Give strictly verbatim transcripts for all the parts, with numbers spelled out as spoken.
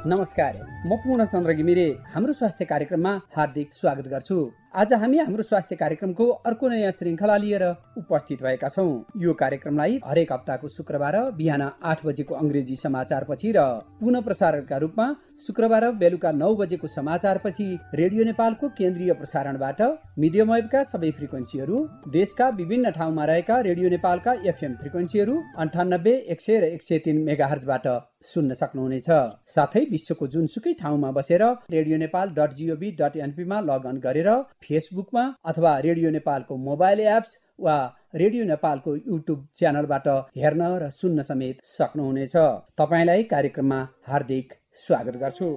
नमस्कार, म पूर्णचन्द्र घिमिरे हाम्रो स्वास्थ्य कार्यक्रममा हार्दिक स्वागत गर्छु। आज हामी हाम्रो स्वास्थ्य कार्यक्रमको अर्को नयाँ श्रृङ्खला लिएर उपस्थित भएका छौँ। यो कार्यक्रमलाई हरेक हप्ताको शुक्रबार बिहान आठ बजेको अङ्ग्रेजी समाचारपछि र पुनः प्रसारणका रूपमा शुक्रबार बेलुका नौ बजेको समाचारपछि रेडियो नेपालको केन्द्रीय प्रसारणबाट मिडियम वेभका सबै फ्रिक्वेन्सीहरू, देशका विभिन्न ठाउँमा रहेका रेडियो नेपालका एफएम फ्रिक्वेन्सीहरू अन्ठानब्बे एक सय र एक सय तीन मेगाहर्जबाट सुन्न सक्नुहुनेछ। साथै विश्वको जुनसुकै ठाउँमा बसेर radio Nepal dot gov dot एनपीमा लगअन गरेर फेसबुकमा अथवा रेडियो नेपालको मोबाइल एप्स वा रेडियो नेपालको युट्युब च्यानलबाट हेर्न र सुन्न समेत सक्नुहुनेछ। तपाईलाई कार्यक्रममा हार्दिक स्वागत गर्छु।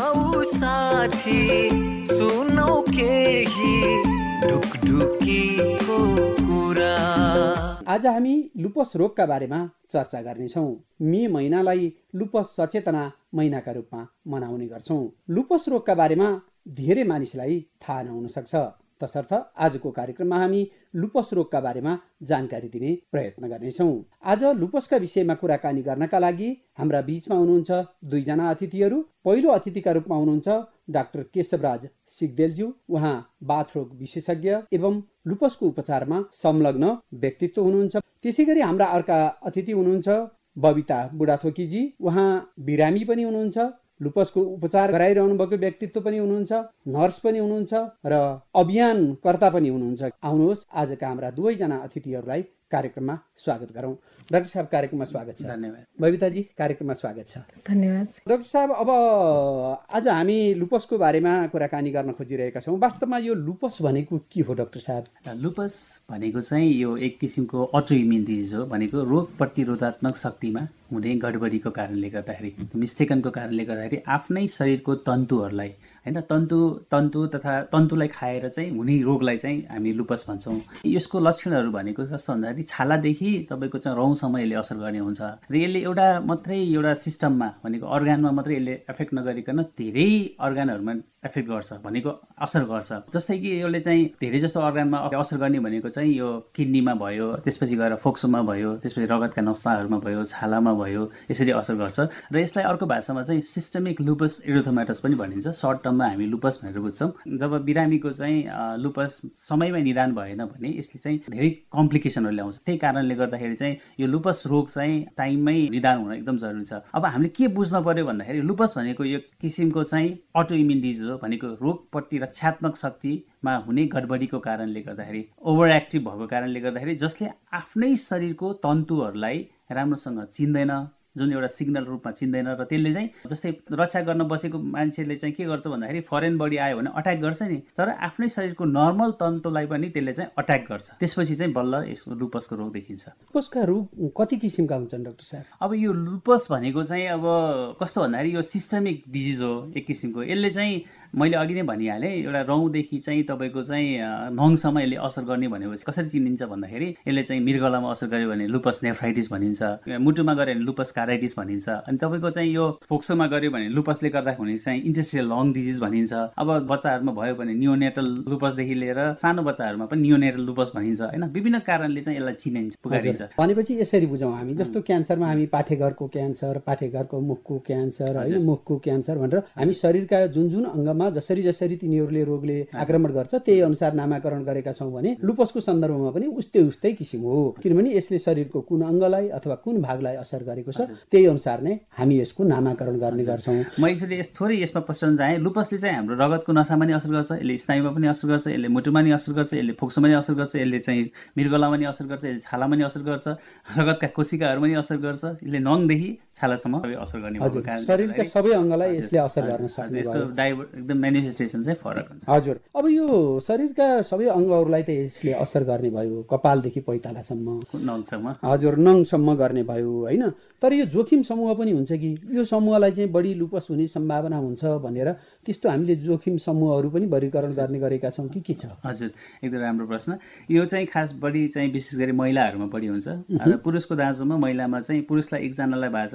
आज हामी लुपस रोगका बारेमा चर्चा गर्नेछौँ। मे महिनालाई लुपस सचेतना महिनाका रूपमा मनाउने गर्छौँ। लुपस रोगका बारेमा धेरै मानिसलाई थाहा नहुन सक्छ, तसर्थ आजको कार्यक्रममा हामी लुपस रोगका बारेमा जानकारी दिने प्रयत्न गर्नेछौँ। आज लुपसका विषयमा कुराकानी गर्नका लागि हाम्रा बीचमा हुनुहुन्छ दुईजना अतिथिहरू। पहिलो अतिथिका रूपमा हुनुहुन्छ डाक्टर केशवराज सिगदेलज्यू। उहाँ बाथरोग विशेषज्ञ एवं लुपसको उपचारमा संलग्न व्यक्तित्व हुनुहुन्छ। त्यसै गरी हाम्रा अर्का अतिथि हुनुहुन्छ बबिता बुढाथोकीजी। उहाँ बिरामी पनि हुनुहुन्छ, लुपसको उपचार गराइरहनु भएको व्यक्तित्व पनि हुनुहुन्छ, नर्स पनि हुनुहुन्छ र अभियानकर्ता पनि हुनुहुन्छ। आउनुहोस् आजका हाम्रा दुवैजना अतिथिहरूलाई कार्यक्रममा स्वागत गरौँ। डाक्टर साहब, कार्यक्रममा स्वागत छ। धन्यवाद। बबिताजी, कार्यक्रममा स्वागत छ। धन्यवाद। डाक्टर साहब, अब आज हामी लुपसको बारेमा कुराकानी गर्न खोजिरहेका छौँ। वास्तवमा यो लुपस भनेको के हो डाक्टर साहब? लुपस भनेको चाहिँ यो एक किसिमको अटो इम्युन डिजिज हो। भनेको रोग प्रतिरोधात्मक शक्तिमा हुने गडबडीको कारणले गर्दाखेरि, मिस्टेकनको कारणले गर्दाखेरि आफ्नै शरीरको तन्तुहरूलाई हैन तन्तु तन्तु तथा तन्तुलाई खाएर चाहिँ हुने रोगलाई चाहिँ हामी लुपस भन्छौँ। यसको लक्षणहरू भनेको कस्तो भन्दाखेरि छालादेखि तपाईँको चाहिँ रौँसम्म यसले असर गर्ने हुन्छ र यसले एउटा मात्रै एउटा सिस्टममा भनेको अर्गानमा मात्रै यसले एफेक्ट नगरिकन धेरै अर्गानहरूमा एफेक्ट गर्छ, भनेको असर गर्छ। जस्तै कि यसले चाहिँ धेरै जस्तो अर्गानमा असर गर्ने भनेको चाहिँ यो किडनीमा भयो, त्यसपछि गएर फोक्सोमा भयो, त्यसपछि रगतका नसाहरूमा भयो, छालामा भयो, यसरी असर गर्छ। र यसलाई अर्को भाषामा चाहिँ सिस्टमिक लुपस एरिथोमाटस पनि भनिन्छ। सर्ट टर्ममा हामी लुपस भनेर बुझ्छौँ। जब बिरामीको चाहिँ लुपस समयमा निदान भएन भने यसले चाहिँ धेरै कम्प्लिकेसनहरू ल्याउँछ। त्यही कारणले गर्दाखेरि चाहिँ यो लुपस रोग चाहिँ टाइममै निदान हुन एकदम जरुरी छ। अब हामीले के बुझ्न पर्यो भन्दाखेरि लुपस भनेको यो किसिमको चाहिँ अटो इम्युन डिजिज हो। भनेको रोग प्रतिरक्षात्मक शक्तिमा हुने गडबडीको कारणले गर्दाखेरि, ओभर एक्टिभ भएको कारणले गर्दाखेरि, जसले आफ्नै शरीरको तन्तुहरूलाई राम्रोसँग चिन्दैन, जुन एउटा सिग्नल रूपमा चिन्दैन र त्यसले चाहिँ जस्तै रक्षा गर्न बसेको मान्छेले चाहिँ के गर्छ भन्दाखेरि फरेन बडी आयो भने अट्याक गर्छ नि, तर आफ्नै शरीरको नर्मल तन्तुलाई पनि त्यसले चाहिँ अट्याक गर्छ। त्यसपछि चाहिँ बल्ल यसको लुपसको रोग देखिन्छ। लुपसका रोग कति किसिमका हुन्छन् डाक्टर साहब? अब यो लुपस भनेको चाहिँ अब कस्तो भन्दाखेरि यो सिस्टमिक डिजिज हो एक किसिमको। यसले चाहिँ मैले अघि नै भनिहालेँ, एउटा रौँदेखि चाहिँ तपाईँको चाहिँ नङसम्म यसले असर गर्ने भनेपछि कसरी चिनिन्छ भन्दाखेरि यसले चाहिँ मृगलामा असर गर्यो भने लुपस नेफ्राइटिस भनिन्छ, मुटुमा गऱ्यो भने लुपस काराइटिस भनिन्छ, अनि तपाईँको चाहिँ यो फोक्सोमा गऱ्यो भने लुपसले गर्दा हुने चाहिँ इन्टरस्टिशियल लङ डिजिज भनिन्छ। अब बच्चाहरूमा भयो भने नियोनेटल लुपसदेखि लिएर सानो बच्चाहरूमा पनि नियोनेटल लुपस भनिन्छ होइन। विभिन्न कारणले चाहिँ यसलाई चिनिन्छ, पुकारिन्छ। भनेपछि यसरी बुझौँ हामी, जस्तो क्यान्सरमा हामी पाठेघरको क्यान्सर, पाठेघरको मुखको क्यान्सर होइन, मुखको क्यान्सर भनेर हामी शरीरका जुन जुन अङ्गमा जसरी जसरी तिनीहरूले रोगले आक्रमण गर्छ त्यही अनुसार नामाकरण गरेका छौँ भने लुपसको सन्दर्भमा पनि उस्तै उस्तै किसिम हो। किनभने यसले शरीरको कुन अङ्गलाई अथवा कुन भागलाई असर गरेको छ त्यही अनुसार नै हामी यसको नामाकरण गर्ने गर्छौँ। म एक्चुअली यस थोरै यसमा पस्न चाहेँ। लुपसले चाहिँ हाम्रो रगतको नसामा पनि असर गर्छ, यसले स्नायुमा पनि असर गर्छ, यसले मुटुमा पनि असर गर्छ, यसले फोक्सोमा पनि असर गर्छ, यसले चाहिँ मृगलामा पनि असर गर्छ, यसले छालामा पनि असर गर्छ, रगतका कोशिकाहरूमा पनि असर गर्छ, यसले नङदेखि छालासम्म असर गर्ने भएको कारणले शरीरका सबै अङ्गलाई यसले असर गर्न सक्छ। यसको डाइभर एकदम म्यानिफेस्टेसन चाहिँ फरक हुन्छ। हजुर, अब यो शरीरका सबै अङ्गहरूलाई त यसले असर गर्ने भयो, कपालदेखि पैतालासम्म, नङसम्म। हजुर, नङसम्म गर्ने भयो होइन। तर यो जोखिम समूह पनि हुन्छ कि यो समूहलाई चाहिँ बढी लुपस हुने सम्भावना हुन्छ भनेर त्यस्तो हामीले जोखिम समूहहरू पनि वर्गीकरण गर्ने गरेका छौँ कि के छ? हजुर, एकदम राम्रो प्रश्न। यो चाहिँ खास बढी चाहिँ विशेष गरी महिलाहरूमा बढी हुन्छ। पुरुषको दाँजोमा महिलामा चाहिँ पुरुषलाई एकजनालाई भएको छ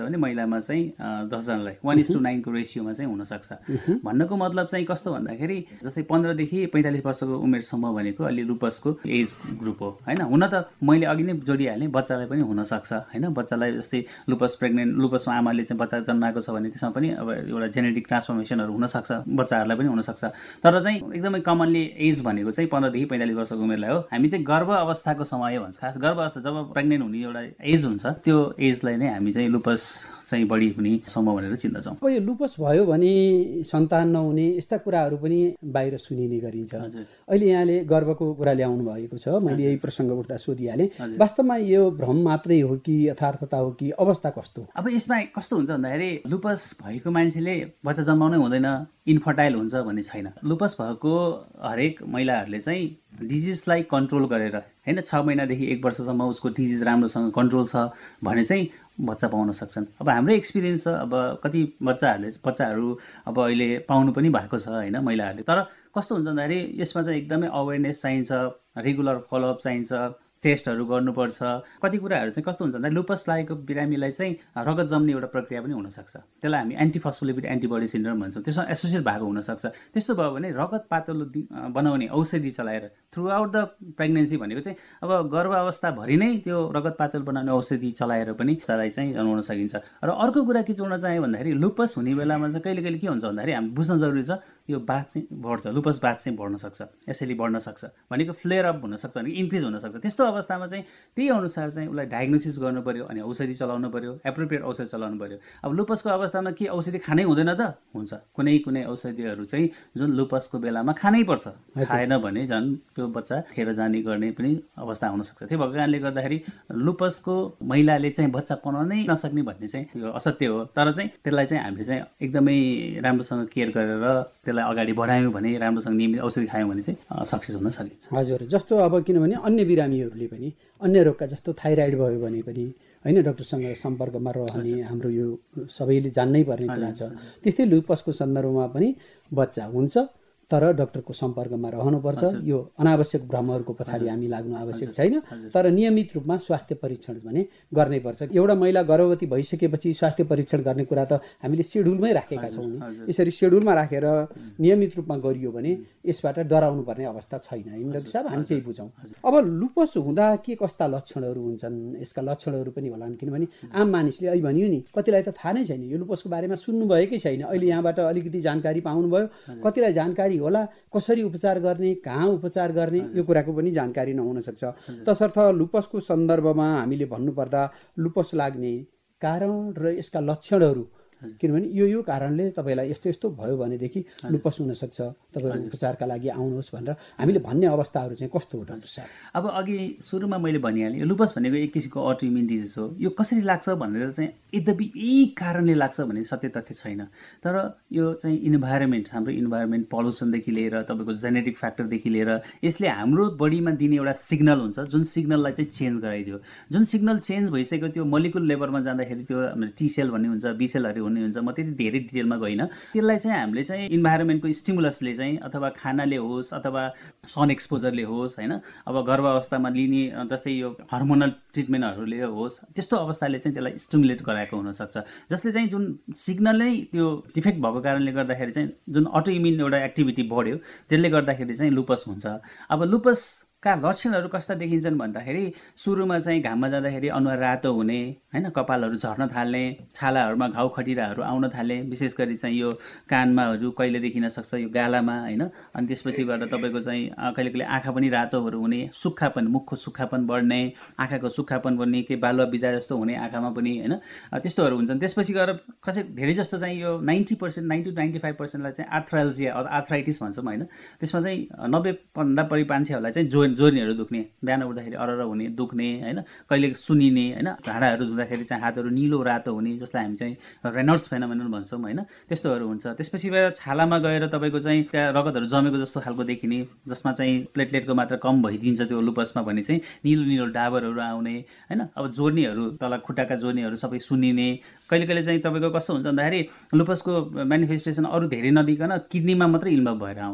भने महिलामा चाहिँ दसजनालाई वान इज टू नाइनको रेसियोमा चाहिँ हुनसक्छ। भन्नको मतलब चाहिँ कस्तो भन्दाखेरि जस्तै पन्ध्रदेखि पैँतालिस वर्षको उमेरसम्म भनेको अलि लुपसको एज ग्रुप हो होइन। हुन त मैले अघि नै जोडिहालेँ बच्चालाई पनि हुनसक्छ होइन। बच्चालाई जस्तै लुपस प्रेग्नेन्ट लुपसको आमाले चाहिँ बच्चा जन्माएको छ भने त्यसमा पनि अब एउटा जेनेटिक ट्रान्सफर्मेसनहरू हुनसक्छ, बच्चाहरूलाई पनि हुनसक्छ। तर चाहिँ एकदमै कमनली एज भनेको चाहिँ पन्ध्रदेखि पैँतालिस वर्षको उमेरलाई हो। हामी चाहिँ गर्भ अवस्थाको समय भन्छ, खास गर्भ अवस्था जब प्रेग्नेन्ट हुने एउटा एज हुन्छ त्यो एजलाई नै हामी चाहिँ लुपस चाहिँ बढी हुने समूह भनेर चिन्दछौँ। अब यो लुपस भयो भने सन्तान नहुने यस्ता कुराहरू पनि बाहिर सुनिने गरिन्छ। अहिले यहाँले गर्वको कुरा ल्याउनु भएको छ, मैले यही प्रसङ्ग उठ्दा सोधिहालेँ। वास्तवमा यो भ्रम मात्रै हो कि यथार्थता हो कि अवस्था कस्तो? अब यसमा कस्तो हुन्छ भन्दाखेरि लुपस भएको मान्छेले बच्चा जन्माउनै हुँदैन, इन्फर्टाइल हुन्छ भन्ने छैन। लुपस भएको हरेक महिलाहरूले चाहिँ डिजिजलाई कन्ट्रोल गरेर होइन छ महिनादेखि एक वर्षसम्म उसको डिजिज राम्रोसँग कन्ट्रोल छ भने चाहिँ बच्चा पाउन सक्छन्। अब हाम्रो एक्सपिरियन्स छ, अब कति बच्चाहरूले बच्चाहरू अब अहिले पाउनु पनि भएको छ होइन महिलाहरूले। तर कस्तो हुन्छ भन्दाखेरि यसमा चाहिँ एकदमै अवेरनेस चाहिन्छ, रेगुलर फलोअप चाहिन्छ, टेस्टहरू गर्नुपर्छ। कति कुराहरू चाहिँ कस्तो हुन्छ भन्दा लुपस लागेको बिरामीलाई चाहिँ रगत जम्ने एउटा प्रक्रिया पनि हुनसक्छ, त्यसलाई हामी एन्टिफस्फोलिपिड एन्टिबडी सिन्ड्रोम भन्छौँ, त्यसमा एसोसिएट भएको हुनसक्छ। त्यस्तो भयो भने रगत पातलो बनाउने औषधि चलाएर थ्रु आउट द प्रेग्नेन्सी भनेको चाहिँ अब गर्भावस्थाभरि नै त्यो रगत पातलो बनाउने औषधि चलाएर पनि बच्चालाई चाहिँ जन्माउन सकिन्छ। र अर्को कुरा के जोड्न चाहेँ भन्दाखेरि लुपस हुने बेलामा चाहिँ कहिले कहिले के हुन्छ भन्दाखेरि हामी बुझ्न जरुरी छ यो बात चाहिँ बढ्छ, लुपस बात चाहिँ बढ्न सक्छ, यसैले बढ्न सक्छ भनेको फ्लेयर अप हुनसक्छ भने इन्क्रिज हुनसक्छ। त्यस्तो अवस्थामा चाहिँ त्यही अनुसार चाहिँ उसलाई डायग्नोसिस गर्नु पर्यो अनि औषधि चलाउनु पर्यो, एप्रोप्रिएट औषधि चलाउनु पर्यो। अब लुपसको अवस्थामा के औषधि खानै हुँदैन त? हुन्छ, कुनै कुनै औषधिहरू चाहिँ जुन लुपसको बेलामा खानै पर्छ, खाएन भने झन् त्यो बच्चा खेर जाने गर्ने पनि अवस्था हुनसक्छ। त्यो भएको कारणले गर्दाखेरि लुपसको महिलाले चाहिँ बच्चा बनाउनै नसक्ने भन्ने चाहिँ यो असत्य हो। तर चाहिँ त्यसलाई चाहिँ हामीले चाहिँ एकदमै राम्रोसँग केयर गरेर त्यसलाई अगाडि बढायौँ भने, राम्रोसँग नियमित औषधि खायौँ भने चाहिँ सक्सेस हुन सकिन्छ। हजुर, जस्तो अब किनभने अन्य बिरामीहरूले पनि अन्य रोगका जस्तो थाइराइड भयो भने पनि होइन डक्टरसँग सम्पर्कमा रहने हाम्रो यो सबैले जान्नै पर्ने कुरा छ। त्यस्तै लुपसको सन्दर्भमा पनि बच्चा हुन्छ तर डक्टरको सम्पर्कमा रहनुपर्छ। यो अनावश्यक भ्रमहरूको पछाडि हामी लाग्नु आवश्यक छैन, तर नियमित रूपमा स्वास्थ्य परीक्षण भने गर्नै पर्छ। एउटा महिला गर्भवती भइसकेपछि स्वास्थ्य परीक्षण गर्ने कुरा त हामीले सेड्युलमै राखेका छौँ नि। यसरी सेड्युलमा राखेर नियमित रूपमा गरियो भने यसबाट डराउनु पर्ने अवस्था छैन होइन डाक्टर साहब, हामी केही बुझौँ। अब लुपस हुँदा के कस्ता लक्षणहरू हुन्छन्, यसका लक्षणहरू पनि होलान्, किनभने आम मानिसले अहिले भनियो नि कतिलाई त थाहा नै छैन, यो लुपसको बारेमा सुन्नुभएकै छैन। अहिले यहाँबाट अलिकति जानकारी पाउनुभयो, कतिलाई जानकारी होला कसरी उपचार गर्ने, कहाँ उपचार गर्ने, यो कुराको पनि जानकारी नहुन सक्छ। तसर्थ लुपसको सन्दर्भमा हामीले भन्नुपर्दा लुपस लाग्ने कारण र यसका लक्षणहरू, किनभने यो यो कारणले तपाईँलाई यस्तो यस्तो भयो भनेदेखि लुपस हुनसक्छ, तपाईँहरू उपचारका लागि आउनुहोस् भनेर हामीले भन्ने अवस्थाहरू चाहिँ कस्तो हो डाक्टर साहब? अब अघि सुरुमा मैले भनिहालेँ यो लुपस भनेको एक किसिमको अटोइम्युन डिजिज हो। यो कसरी लाग्छ भनेर चाहिँ यद्यपि यही कारणले लाग्छ भन्ने सत्य तथ्य छैन। तर यो चाहिँ इन्भाइरोमेन्ट, हाम्रो इन्भाइरोमेन्ट पल्युसनदेखि लिएर तपाईँको जेनेटिक फ्याक्टरदेखि लिएर यसले हाम्रो बडीमा दिने एउटा सिग्नल हुन्छ, जुन सिग्नललाई चाहिँ चेन्ज गराइदियो। जुन सिग्नल चेन्ज भइसक्यो त्यो मोलिकुल लेभलमा जाँदाखेरि त्यो टी सेल भन्ने हुन्छ, बी सेलहरू हुने हुन्छ, म त्यति धेरै डिटेलमा गइनँ। त्यसलाई चाहिँ हामीले चाहिँ इन्भाइरोमेन्टको स्टिमुलसले चाहिँ अथवा खानाले होस् अथवा सन एक्सपोजरले होस् होइन, अब गर्भावस्थामा लिने जस्तै यो हर्मोनल ट्रिटमेन्टहरूले होस्, त्यस्तो अवस्थाले चाहिँ त्यसलाई स्टिमुलेट गराएको हुनसक्छ, जसले चाहिँ जुन सिग्नल नै त्यो डिफेक्ट भएको कारणले गर्दाखेरि चाहिँ जुन अटोइम्युन एउटा एक्टिभिटी बढ्यो त्यसले गर्दाखेरि चाहिँ लुपस हुन्छ। अब लुपस का लक्षणहरू कस्ता देखिन्छन् भन्दाखेरि सुरुमा चाहिँ घाममा जाँदाखेरि अनुहार रातो हुने होइन, कपालहरू झर्न थाल्ने, छालाहरूमा घाउ खटिराहरू आउन थाल्ने, विशेष गरी चाहिँ यो कानमाहरू कहिले देखिन सक्छ, यो गालामा होइन। अनि त्यसपछि गएर तपाईँको चाहिँ कहिले कहिले आँखा पनि रातोहरू हुने, सुक्खापन, मुखको सुक्खापन बढ्ने, आँखाको सुक्खापन बढ्ने, के बालुवा बिजा जस्तो हुने आँखामा पनि होइन, त्यस्तोहरू हुन्छन्। त्यसपछि गएर कसै धेरै जस्तो चाहिँ यो ninety percent ninety two ninety five पर्सेन्टलाई चाहिँ आर्थ्राल्जिया अथवा आर्थराइटिस भन्छौँ होइन। त्यसमा चाहिँ नब्बेभन्दा बढी मान्छेहरूलाई चाहिँ जो जोर्नीहरू दुख्ने, बिहान उठ्दाखेरि अरर हुने, दुख्ने होइन, कहिले सुनिने होइन, भाँडाहरू धुँदाखेरि चाहिँ हातहरू निलो रातो हुने, जसलाई हामी चाहिँ रेनॉल्ड्स फेनोमेनन भन्छौँ होइन, त्यस्तोहरू हुन्छ। त्यसपछि गएर छालामा गएर तपाईँको चाहिँ त्यहाँ रगतहरू जमेको जस्तो खालको देखिने, जसमा चाहिँ प्लेटलेटको मात्रा कम भइदिन्छ त्यो लुपसमा भने चाहिँ निलो निलो डाबरहरू आउने होइन। अब जोर्नीहरू, तल खुट्टाका जोर्नीहरू सबै सुनिने, कहिले कहिले चाहिँ तपाईँको कस्तो हुन्छ भन्दाखेरि लुपसको मेनिफेस्टेसन अरू धेरै नदिकन किडनीमा मात्रै इन्भल्भ भएर आउने,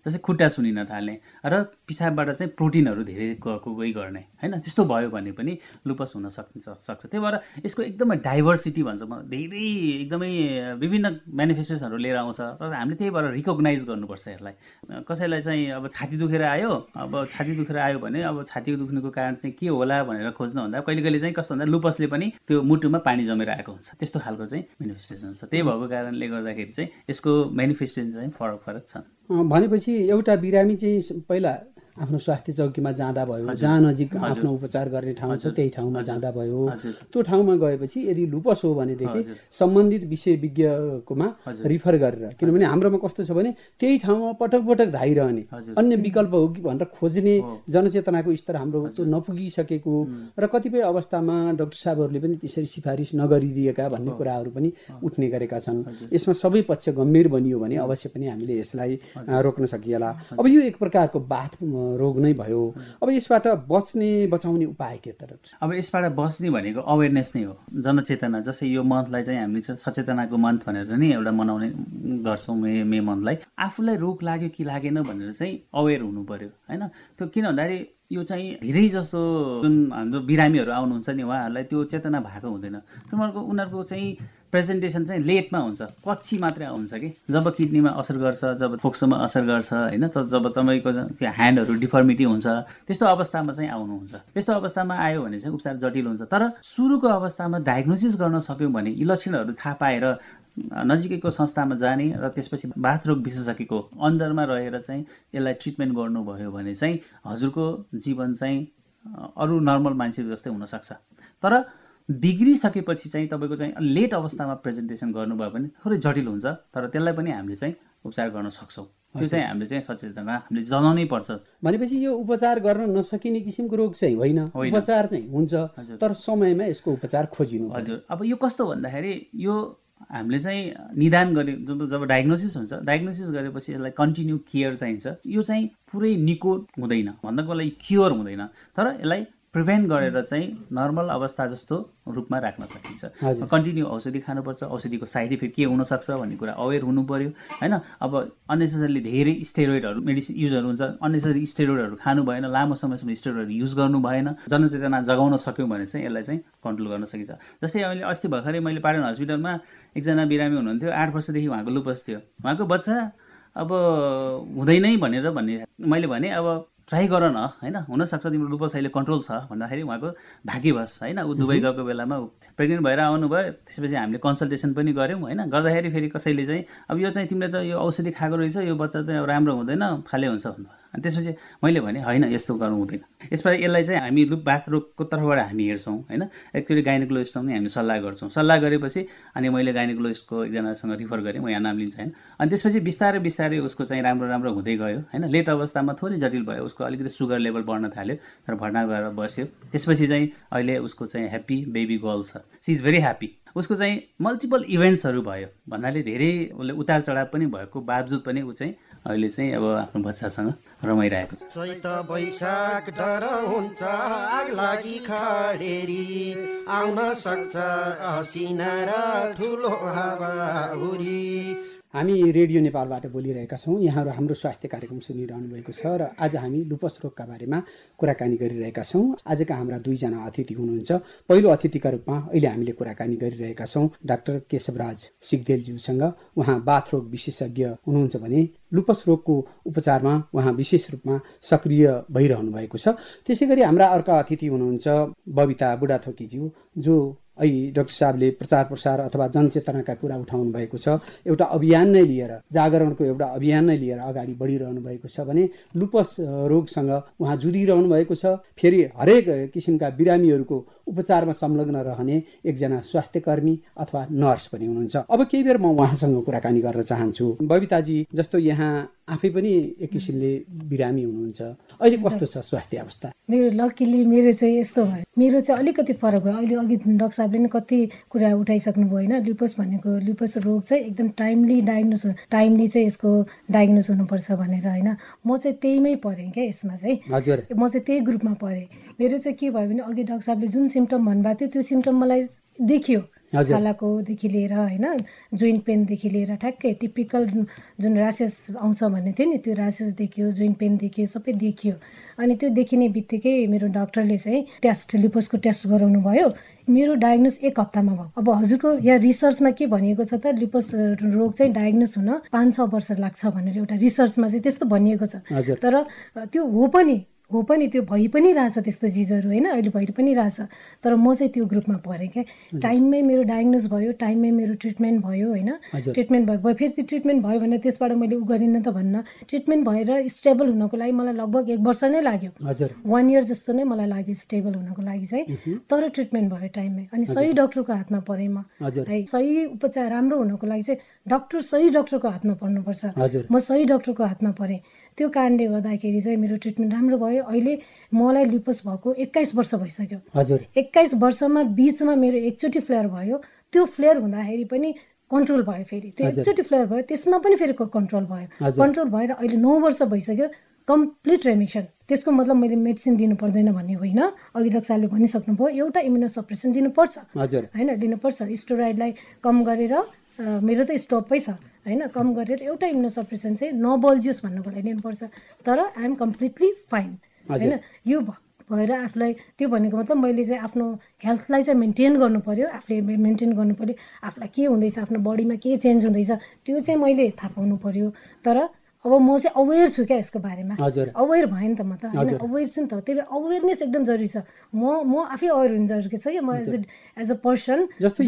जस्तै खुट्टा सुनिन थाल्ने र पिसाबबाट चाहिँ प्रोटिनहरू धेरै गएको गई गर्ने होइन, त्यस्तो भयो भने पनि लुपस हुन सक्छ सक्छ त्यही भएर यसको एकदमै डाइभर्सिटी भन्छ म, धेरै एकदमै विभिन्न मेनिफेस्टेसनहरू लिएर आउँछ र हामीले त्यही भएर रिकगनाइज गर्नुपर्छ यसलाई। कसैलाई चाहिँ अब छाती दुखेर आयो, अब छाती दुखेर आयो भने अब छाती दुख्नुको कारण चाहिँ के होला भनेर खोज्नुभन्दा कहिले कहिले चाहिँ कस्तो भन्दा लुपसले पनि त्यो मुटुमा पानी जमेर आएको हुन्छ, त्यस्तो खालको चाहिँ मेनिफेस्टेसन छ। त्यही भएको कारणले गर्दाखेरि चाहिँ यसको मेनिफेस्टेसन चाहिँ फरक फरक छन्। भनेपछि एउटा बिरामी चाहिँ पहिला आफ्नो स्वास्थ्य चौकीमा जाँदा भयो, जहाँ नजिक आफ्नो उपचार गर्ने ठाउँ छ त्यही ठाउँमा जाँदा भयो। त्यो ठाउँमा गएपछि यदि लुपस हो भनेदेखि सम्बन्धित विशेषज्ञकोमा रिफर गरेर, किनभने हाम्रोमा कस्तो छ भने त्यही ठाउँमा पटक पटक धाइरहने अन्य विकल्प हो कि भनेर खोज्ने जनचेतनाको स्तर हाम्रो त्यो नपुगिसकेको र कतिपय अवस्थामा डाक्टर साहबहरूले पनि त्यसरी सिफारिस नगरिदिएका भन्ने कुराहरू पनि उठ्ने गरेका छन्। यसमा सबै पक्ष गम्भीर बनियो भने अवश्य पनि हामीले यसलाई रोक्न सकिएला। अब यो एक प्रकारको बाथ रोग नै भयो। अब यसबाट बच्ने बचाउने उपाय के त? अब यसबाट बच्ने भनेको अवेरनेस नै हो, जनचेतना। जस्तै यो मन्थलाई चाहिँ हामीले चाहिँ सचेतनाको मन्थ भनेर नि एउटा मनाउने गर्छौँ मे मे मन्थलाई। आफूलाई रोग लाग्यो कि लागेन भनेर चाहिँ अवेर हुनु पर्यो होइन। त्यो किन भन्दाखेरि यो चाहिँ धेरै जस्तो जुन हाम्रो बिरामीहरू आउनुहुन्छ नि उहाँहरूलाई त्यो चेतना भएको हुँदैन। उनीहरूको उनीहरूको चाहिँ प्रेजेन्टेसन चाहिँ लेटमा हुन्छ, पछि मात्रै आउँछ कि जब किडनीमा असर गर्छ, जब फोक्सोमा असर गर्छ होइन, त जब तपाईँको त्यो ह्यान्डहरू डिफर्मिटी हुन्छ त्यस्तो अवस्थामा चाहिँ आउनुहुन्छ। त्यस्तो अवस्थामा आयो भने चाहिँ उपचार जटिल हुन्छ। तर सुरुको अवस्थामा डायग्नोसिस गर्न सक्यौँ भने यी लक्षणहरू थाहा पाएर नजिकैको संस्थामा जाने र त्यसपछि बाथरोग विशेषज्ञको अन्डरमा रहेर चाहिँ यसलाई ट्रिटमेन्ट गर्नुभयो भने चाहिँ हजुरको जीवन चाहिँ अरू नर्मल मान्छे जस्तै हुनसक्छ। तर बिग्रिसकेपछि चाहिँ तपाईँको चाहिँ लेट अवस्थामा प्रेजेन्टेसन गर्नुभयो भने थोरै जटिल हुन्छ, तर त्यसलाई पनि हामीले चाहिँ उपचार गर्न सक्छौँ। त्यो चाहिँ हामीले चाहिँ सचेतना हामीले जनाउनै पर्छ। भनेपछि यो उपचार गर्न नसकिने किसिमको रोग चाहिँ होइन, उपचार चाहिँ हुन्छ, तर समयमा यसको उपचार खोजिनु। हजुर, अब यो कस्तो भन्दाखेरि यो हामीले चाहिँ निदान गरे जब जब डायग्नोसिस हुन्छ, डायग्नोसिस गरेपछि यसलाई कन्टिन्यू केयर चाहिन्छ। यो चाहिँ पुरै निको हुँदैन भन्नको लागि क्योर हुँदैन, तर यसलाई प्रिभेन्ट गरेर चाहिँ नर्मल अवस्था जस्तो रूपमा राख्न सकिन्छ। कन्टिन्यू औषधि खानुपर्छ, औषधिको साइड इफेक्ट के हुनसक्छ भन्ने कुरा अवेर हुनु पर्यो होइन। अब अननेसेसरली धेरै स्टेरोइडहरू मेडिसिन युजहरू हुन्छ, अननेसेसरी स्टेरोइडहरू खानु भएन, लामो समयसम्म स्टेरोइडहरू युज गर्नु भएन। जनचेतना जगाउन सक्यौँ भने चाहिँ यसलाई चाहिँ कन्ट्रोल गर्न सकिन्छ। जस्तै अहिले अस्ति भर्खरै मैले पाटन हस्पिटलमा एकजना बिरामी हुनुहुन्थ्यो, आठ वर्षदेखि उहाँको लुपस थियो। उहाँको बच्चा अब हुँदैनै भनेर भन्ने मैले भने अब ट्राई गर न होइन, हुनसक्छ तिम्रो लुपस अहिले कन्ट्रोल छ भन्दाखेरि उहाँको भाग्यवश होइन ऊ दुबई गएको बेलामा प्रेग्नेन्ट भएर आउनुभयो। त्यसपछि हामीले कन्सल्टेसन पनि गऱ्यौँ होइन। गर्दाखेरि फेरि कसैले चाहिँ अब यो चाहिँ तिमीले त यो औषधि खाएको रहेछ, यो बच्चा चाहिँ अब राम्रो हुँदैन, फाले हुन्छ भन्नुभयो। अनि त्यसपछि मैले भने होइन यस्तो गर्नु हुँदैन। यसबाट यसलाई चाहिँ हामी लुप बाथरोगको तर्फबाट हामी हेर्छौँ होइन। एकचोटि गाइनोकोलोजिस्टसँग पनि हामी सल्लाह गर्छौँ। सल्लाह गरेपछि अनि मैले गाइनोकोलोजिस्टको एकजनासँग रिफर गरेँ, म यहाँ नाम लिन्छ होइन। अनि त्यसपछि बिस्तारै बिस्तारै उसको चाहिँ राम्रो राम्रो हुँदै गयो होइन। लेट अवस्थामा थोरै जटिल भयो, उसको अलिकति सुगर लेभल बढ्न थाल्यो, तर भर्ना गरेर बस्यो। त्यसपछि चाहिँ अहिले उसको चाहिँ ह्याप्पी बेबी गर्ल छ, सी इज भेरी ह्याप्पी। उसको चाहिँ मल्टिपल इभेन्ट्सहरू भयो भन्नाले धेरै उसले उतार चढाव पनि भएको बावजुद पनि ऊ चाहिँ अहिले चाहिँ अब आफ्नो बच्चासँग रमाइरहेको छ। चैत वैशाख डर हुन्छ आग लागि खडेरी आउन सक्छ असिना र ठुलो हावाहुरी। हामी रेडियो नेपालबाट बोलिरहेका छौँ। यहाँहरू हाम्रो स्वास्थ्य कार्यक्रम सुनिरहनु भएको छ र आज हामी लुपस रोगका बारेमा कुराकानी गरिरहेका छौँ। आजका हाम्रा दुईजना अतिथि हुनुहुन्छ। पहिलो अतिथिका रूपमा अहिले हामीले कुराकानी गरिरहेका छौँ डाक्टर केशवराज सिग्देलज्यूसँग। उहाँ बाथरोग विशेषज्ञ हुनुहुन्छ भने लुपस रोगको उपचारमा उहाँ विशेष रूपमा सक्रिय भइरहनु भएको छ। त्यसै गरी हाम्रा अर्का अतिथि हुनुहुन्छ बबिता बुढाथोकीज्यू, जो अहिले डाक्टर साहबले प्रचार प्रसार अथवा जनचेतनाका कुरा उठाउनु भएको छ। एउटा अभियान नै लिएर, जागरणको एउटा अभियान नै लिएर अगाडि बढिरहनु भएको छ भने लुपस रोगसँग उहाँ जुधिरहनु भएको छ। फेरि हरेक किसिमका बिरामीहरूको उपचारमा संलग्न रहने एकजना स्वास्थ्यकर्मी अथवा नर्स पनि हुनुहुन्छ। अब केही बेर म उहाँसँग कुराकानी गर्न चाहन्छु। बबिताजी, जस्तो यहाँ आफै पनि एक किसिमले बिरामी हुनुहुन्छ, अहिले कस्तो छ स्वास्थ्य अवस्था? मेरो लकिली मेरो चाहिँ यस्तो भयो, मेरो चाहिँ अलिकति फरक भयो। अहिले अघि डाक्टर साहबले पनि कति कुरा उठाइसक्नु भयो होइन। लुपस भनेको लुपस रोग चाहिँ एकदम टाइमली डायग्नोस टाइमली चाहिँ यसको डायग्नोस हुनुपर्छ भनेर होइन। म चाहिँ त्यहीमै परेँ क्या यसमा चाहिँ। हजुर, म चाहिँ त्यही ग्रुपमा परेँ। मेरो चाहिँ के भयो भने अघि डाक्टर साहबले जुन सिम्टम भन्नुभएको थियो त्यो सिम्टम मलाई देखियो छालाकोदेखि लिएर होइन जोइन्ट पेनदेखि लिएर ठ्याक्कै टिपिकल जुन ऱ्यासेस आउँछ भन्ने थियो नि त्यो ऱ्यासेस देखियो, जोइन्ट पेन देखियो, सबै देखियो। अनि त्यो देखिने बित्तिकै मेरो डाक्टरले चाहिँ टेस्ट लिपोसको टेस्ट गराउनु भयो। मेरो डायग्नोस एक हप्तामा भयो। अब हजुरको यहाँ रिसर्चमा के भनिएको छ त लिपोस रोग चाहिँ डायग्नोस हुन पाँच छ वर्ष लाग्छ भनेर एउटा रिसर्चमा चाहिँ त्यस्तो भनिएको छ। तर त्यो हो पनि हो पनि त्यो भइ पनि रहेछ त्यस्तो चिजहरू होइन, अहिले भइ पनि रहेछ। तर म चाहिँ त्यो ग्रुपमा परेँ क्या। टाइममै मेरो डायग्नोस भयो, टाइममै मेरो ट्रिटमेन्ट भयो होइन। ट्रिटमेन्ट भयो फेरि त्यो ट्रिटमेन्ट भयो भने त्यसबाट मैले उ गरिनँ त भन्न। ट्रिटमेन्ट भएर स्टेबल हुनको लागि मलाई लगभग एक वर्ष नै लाग्यो, वान इयर जस्तो नै मलाई लाग्यो स्टेबल हुनको लागि चाहिँ। तर ट्रिटमेन्ट भयो टाइममै। अनि सही डक्टरको हातमा परेँ म है। सही उपचार राम्रो हुनको लागि चाहिँ डक्टर सही डक्टरको हातमा पर्नुपर्छ। म सही डक्टरको हातमा परेँ। त्यो कारणले गर्दाखेरि चाहिँ मेरो ट्रिटमेन्ट राम्रो भयो। अहिले मलाई लिपोस भएको एक्काइस वर्ष भइसक्यो। हजुर एक्काइस वर्षमा बिचमा मेरो एकचोटि फ्लेयर भयो। त्यो फ्लेयर हुँदाखेरि पनि कन्ट्रोल भयो। फेरि त्यो एकचोटि फ्लेयर भयो त्यसमा पनि फेरि कन्ट्रोल भयो। कन्ट्रोल भएर अहिले नौ वर्ष भइसक्यो कम्प्लिट रेमिसन। त्यसको मतलब मैले मेडिसिन दिनु पर्दैन भन्ने होइन। अघि डाक्टर साहबले भनिसक्नुभयो एउटा इम्युनोसप्रेसन दिनुपर्छ होइन, दिनुपर्छ। स्टेरोइडलाई कम गरेर मेरो त स्टपै छ होइन, कम गरेर एउटा इम्युनोसप्रेसन चाहिँ नबल्जियोस् भन्नुको लागि दिनुपर्छ। तर आई एम कम्प्लिटली फाइन होइन। यो भएर आफूलाई त्यो भनेको मतलब मैले चाहिँ आफ्नो हेल्थलाई चाहिँ मेन्टेन गर्नु पर्यो, आफूले मेन्टेन गर्नु पर्यो। आफूलाई के हुँदैछ, आफ्नो बडीमा के चेन्ज हुँदैछ त्यो चाहिँ मैले थाहा पाउनु पर्यो। तर अब म चाहिँ अवेर छु क्या यसको बारेमा। अवेर भयो नि त म त होइन, अवेर छु नि त। त्यही भएर अवेरनेस एकदम जरुरी छ। म म आफै अवेर हुनु जरुरी छ कि म as a as a person जस्तो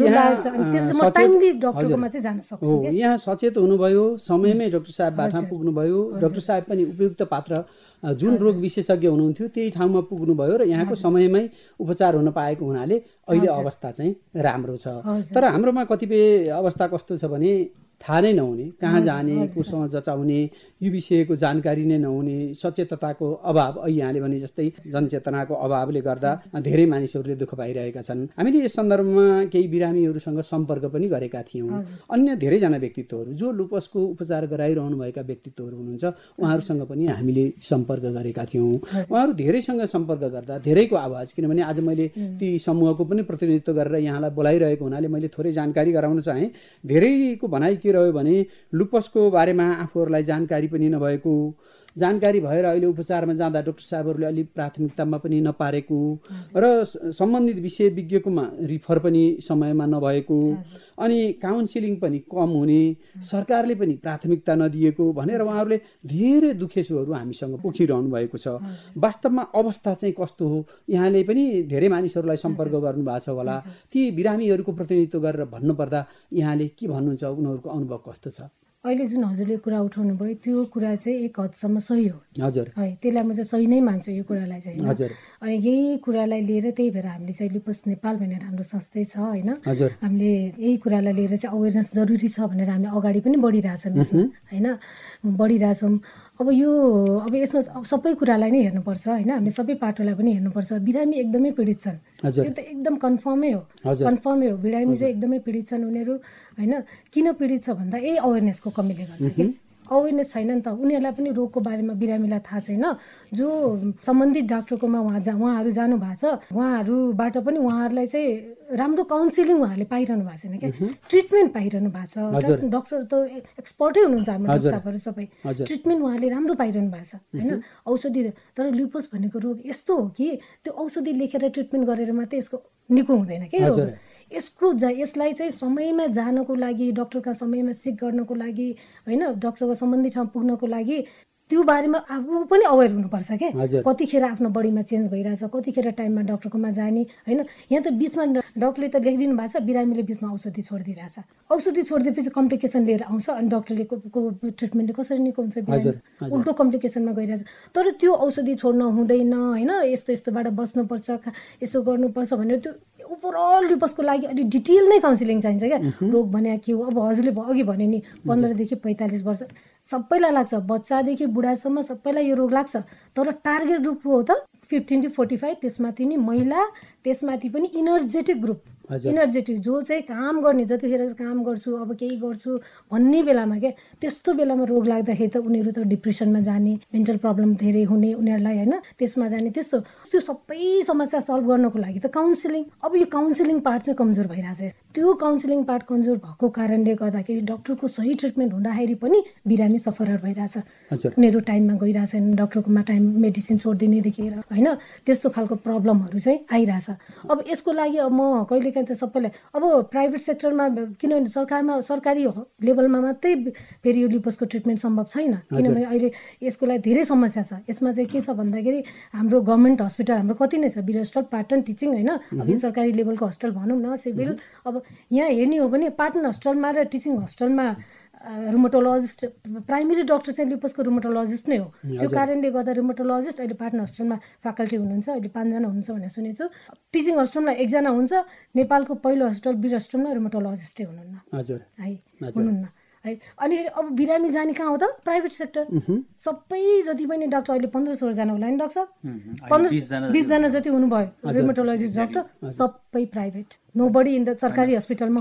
यहाँ टाइमली डक्टरकोमा चाहिँ जान सक्छु। यहाँ सचेत हुनुभयो, समयमै डक्टर साहब बाटमा पुग्नुभयो। डक्टर साहब पनि उपयुक्त पात्र, जुन रोग विशेषज्ञ हुनुहुन्थ्यो त्यही ठाउँमा पुग्नुभयो र यहाँको समयमै उपचार हुन पाएको हुनाले अहिले अवस्था चाहिँ राम्रो छ। तर हाम्रोमा कतिपय अवस्था कस्तो छ भने थाहा नै नहुने, कहाँ जाने, कोसँग जचाउने, यो विषयको जानकारी नै नहुने, सचेतताको अभाव, अहिले यहाँले भने जस्तै जनचेतनाको अभावले गर्दा धेरै मानिसहरूले दुःख पाइरहेका छन्। हामीले यस सन्दर्भमा केही बिरामीहरूसँग सम्पर्क पनि गरेका थियौँ। अन्य धेरैजना व्यक्तित्वहरू जो लुपसको उपचार गराइरहनुभएका व्यक्तित्वहरू हुनुहुन्छ उहाँहरूसँग पनि हामीले सम्पर्क गरेका थियौँ। उहाँहरू धेरैसँग सम्पर्क गर्दा धेरैको आवाज, किनभने आज मैले ती समूहको पनि प्रतिनिधित्व गरेर यहाँलाई बोलाइरहेको हुनाले मैले थोरै जानकारी गराउन चाहेँ। धेरैको भनाइ के रह्यो भने लुपसको बारेमा आफूहरूलाई जानकारी पनि नभएको, जानकारी भएर अहिले उपचारमा जाँदा डाक्टर साहबहरूले अलि प्राथमिकतामा पनि नपारेको र सम्बन्धित विषय विज्ञकोमा रिफर पनि समयमा नभएको, अनि काउन्सिलिङ पनि कम हुने, सरकारले पनि प्राथमिकता नदिएको भनेर उहाँहरूले धेरै दुखेसुहरू हामीसँग पोखिरहनु भएको छ। वास्तवमा अवस्था चाहिँ कस्तो हो, यहाँले पनि धेरै मानिसहरूलाई सम्पर्क गर्नुभएको छ होला। ती बिरामीहरूको प्रतिनिधित्व गरेर भन्नुपर्दा यहाँले के भन्नुहुन्छ, उनीहरूको अनुभव कस्तो छ? अहिले जुन हजुरले कुरा उठाउनु भयो त्यो कुरा चाहिँ एक हदसम्म सही हो। हजुर है, त्यसलाई म चाहिँ सही नै मान्छु यो कुरालाई चाहिँ। हजुर। अनि यही कुरालाई लिएर त्यही भएर हामीले चाहिँ लिपोस नेपाल भनेर हाम्रो संस्थै छ होइन। हामीले यही कुरालाई लिएर चाहिँ अवेरनेस जरुरी छ भनेर हामी अगाडि पनि बढिरहेछौँ यसमा होइन, बढिरहेछौँ। अब यो अब यसमा सबै कुरालाई नै हेर्नुपर्छ होइन, हामीले सबै पाटोलाई पनि हेर्नुपर्छ। बिरामी एकदमै पीडित छन्, त्यो त एकदम कन्फर्मै हो, कन्फर्मै हो। बिरामी चाहिँ एकदमै पीडित छन् उनीहरू होइन। किन पीडित छ भन्दा यही अवेरनेसको कमीले गर्दा। अवेरनेस छैन नि त, उनीहरूलाई पनि रोगको बारेमा बिरामीलाई थाहा छैन। जो सम्बन्धित डाक्टरकोमा उहाँ जा उहाँहरू जानु भएको छ, उहाँहरूबाट पनि उहाँहरूलाई चाहिँ राम्रो काउन्सिलिङ उहाँहरूले पाइरहनु भएको छैन क्या, ट्रिटमेन्ट पाइरहनु भएको छ। डक्टर त एक्सपर्टै हुनुहुन्छ हाम्रो डाक्टरहरू सबै, ट्रिटमेन्ट उहाँहरूले राम्रो पाइरहनु भएको छ होइन, औषधि। तर लिपोस भनेको रोग यस्तो हो कि त्यो औषधि लेखेर ट्रिटमेन्ट गरेर मात्रै यसको निको हुँदैन क्या रोग। यसको जा यसलाई चाहिँ समयमा जानको लागि, डक्टरका समयमा सिक गर्नको लागि होइन, डक्टरको सम्बन्धित ठाउँ पुग्नको लागि त्यो बारेमा आफू पनि अवेर हुनुपर्छ क्या। कतिखेर आफ्नो बडीमा चेन्ज भइरहेछ, कतिखेर टाइममा डक्टरकोमा जाने होइन। यहाँ त बिचमा डक्टरले त लेखिदिनु भएको छ, बिरामीले बिचमा औषधि छोडिदिइरहेछ। औषधि छोडिदिएपछि कम्प्लिकेसन लिएर आउँछ अनि डक्टरले ट्रिटमेन्टले कसरी निको हुन्छ, बिरामी उल्टो कम्प्लिकेसनमा गइरहेछ। तर त्यो औषधि छोड्न हुँदैन होइन, यस्तो यस्तोबाट बस्नुपर्छ, यसो गर्नुपर्छ भनेर त्यो ओभरअल लिपोसको लागि अलिक डिटेल नै काउन्सिलिङ चाहिन्छ क्या। रोग भने के हो, अब हजुरले अघि भने नि पन्ध्रदेखि पैँतालिस वर्ष सबैलाई लाग्छ, बच्चादेखि बुढासम्म सबैलाई यो रोग लाग्छ। तर टार्गेट रूप हो त फिफ्टिन टु फोर्टी फाइभ त्यसमाथि नि महिला, त्यसमाथि पनि इनर्जेटिक ग्रुप, इनर्जेटिक जो चाहिँ काम गर्ने, जतिखेर काम गर्छु अब केही गर्छु भन्ने बेलामा क्या त्यस्तो बेलामा रोग लाग्दाखेरि त उनीहरू त डिप्रेसनमा जाने, मेन्टल प्रब्लम धेरै हुने उनीहरूलाई होइन, त्यसमा जाने। त्यस्तो त्यो सबै समस्या सल्भ गर्नको लागि त काउन्सिलिङ, अब यो काउन्सिलिङ पार्ट चाहिँ कमजोर भइरहेछ। त्यो काउन्सिलिङ पार्ट कमजोर भएको कारणले गर्दाखेरि डक्टरको सही ट्रिटमेन्ट हुँदाखेरि पनि बिरामी सफरर भइरहेछ। उनीहरू टाइममा गइरहेछन्, डक्टरकोमा टाइम मेडिसिन छोडिदिने देखेर होइन, त्यस्तो खालको प्रब्लमहरू चाहिँ आइरहेछ। अब यसको लागि अब म कहिलेकाहीँ त सबैलाई अब प्राइभेट सेक्टरमा, किनभने सरकारमा सरकारी लेभलमा मात्रै फेरि यो लिपसको ट्रिटमेन्ट सम्भव छैन, किनभने अहिले यसको लागि धेरै समस्या छ। यसमा चाहिँ के छ भन्दाखेरि हाम्रो गभर्मेन्ट हस्पिटल हाम्रो कति नै छ, वीर हस्पिटल, पाटन, टिचिङ होइन, अब यो सरकारी लेभलको हस्पिटल भनौँ न, सिभिल। अब यहाँ हेर्ने हो भने पाटन हस्पिटलमा र टिचिङ हस्पिटलमा रुमोटोलोजिस्ट, प्राइमेरी डक्टर चाहिँ लिपसको रुमोटोलोजिस्ट नै हो। त्यो कारणले गर्दा रुमोटोलोजिस्ट अहिले पाटन हस्पिटलमा फ्याकल्टी हुनुहुन्छ, अहिले पाँचजना हुनुहुन्छ भनेर सुनेको छु। टिचिङ हस्पिटलमा एकजना हुन्छ, नेपालको पहिलो हस्पिटल वीर हस्पिटलमा रुमोटोलोजिस्टै हुनुहुन्न है, हुनुहुन्न है। अनि अब बिरामी जाने कहाँ हो त? Private sector. सबै जति पनि डाक्टर अहिले पन्ध्र सोह्रजना होला नि डाक्टर, पन्ध्र बिसजना जति हुनुभयो रुमोटोलोजिस्ट डाक्टर, सबै private, nobody in the सरकारी हस्पिटलमा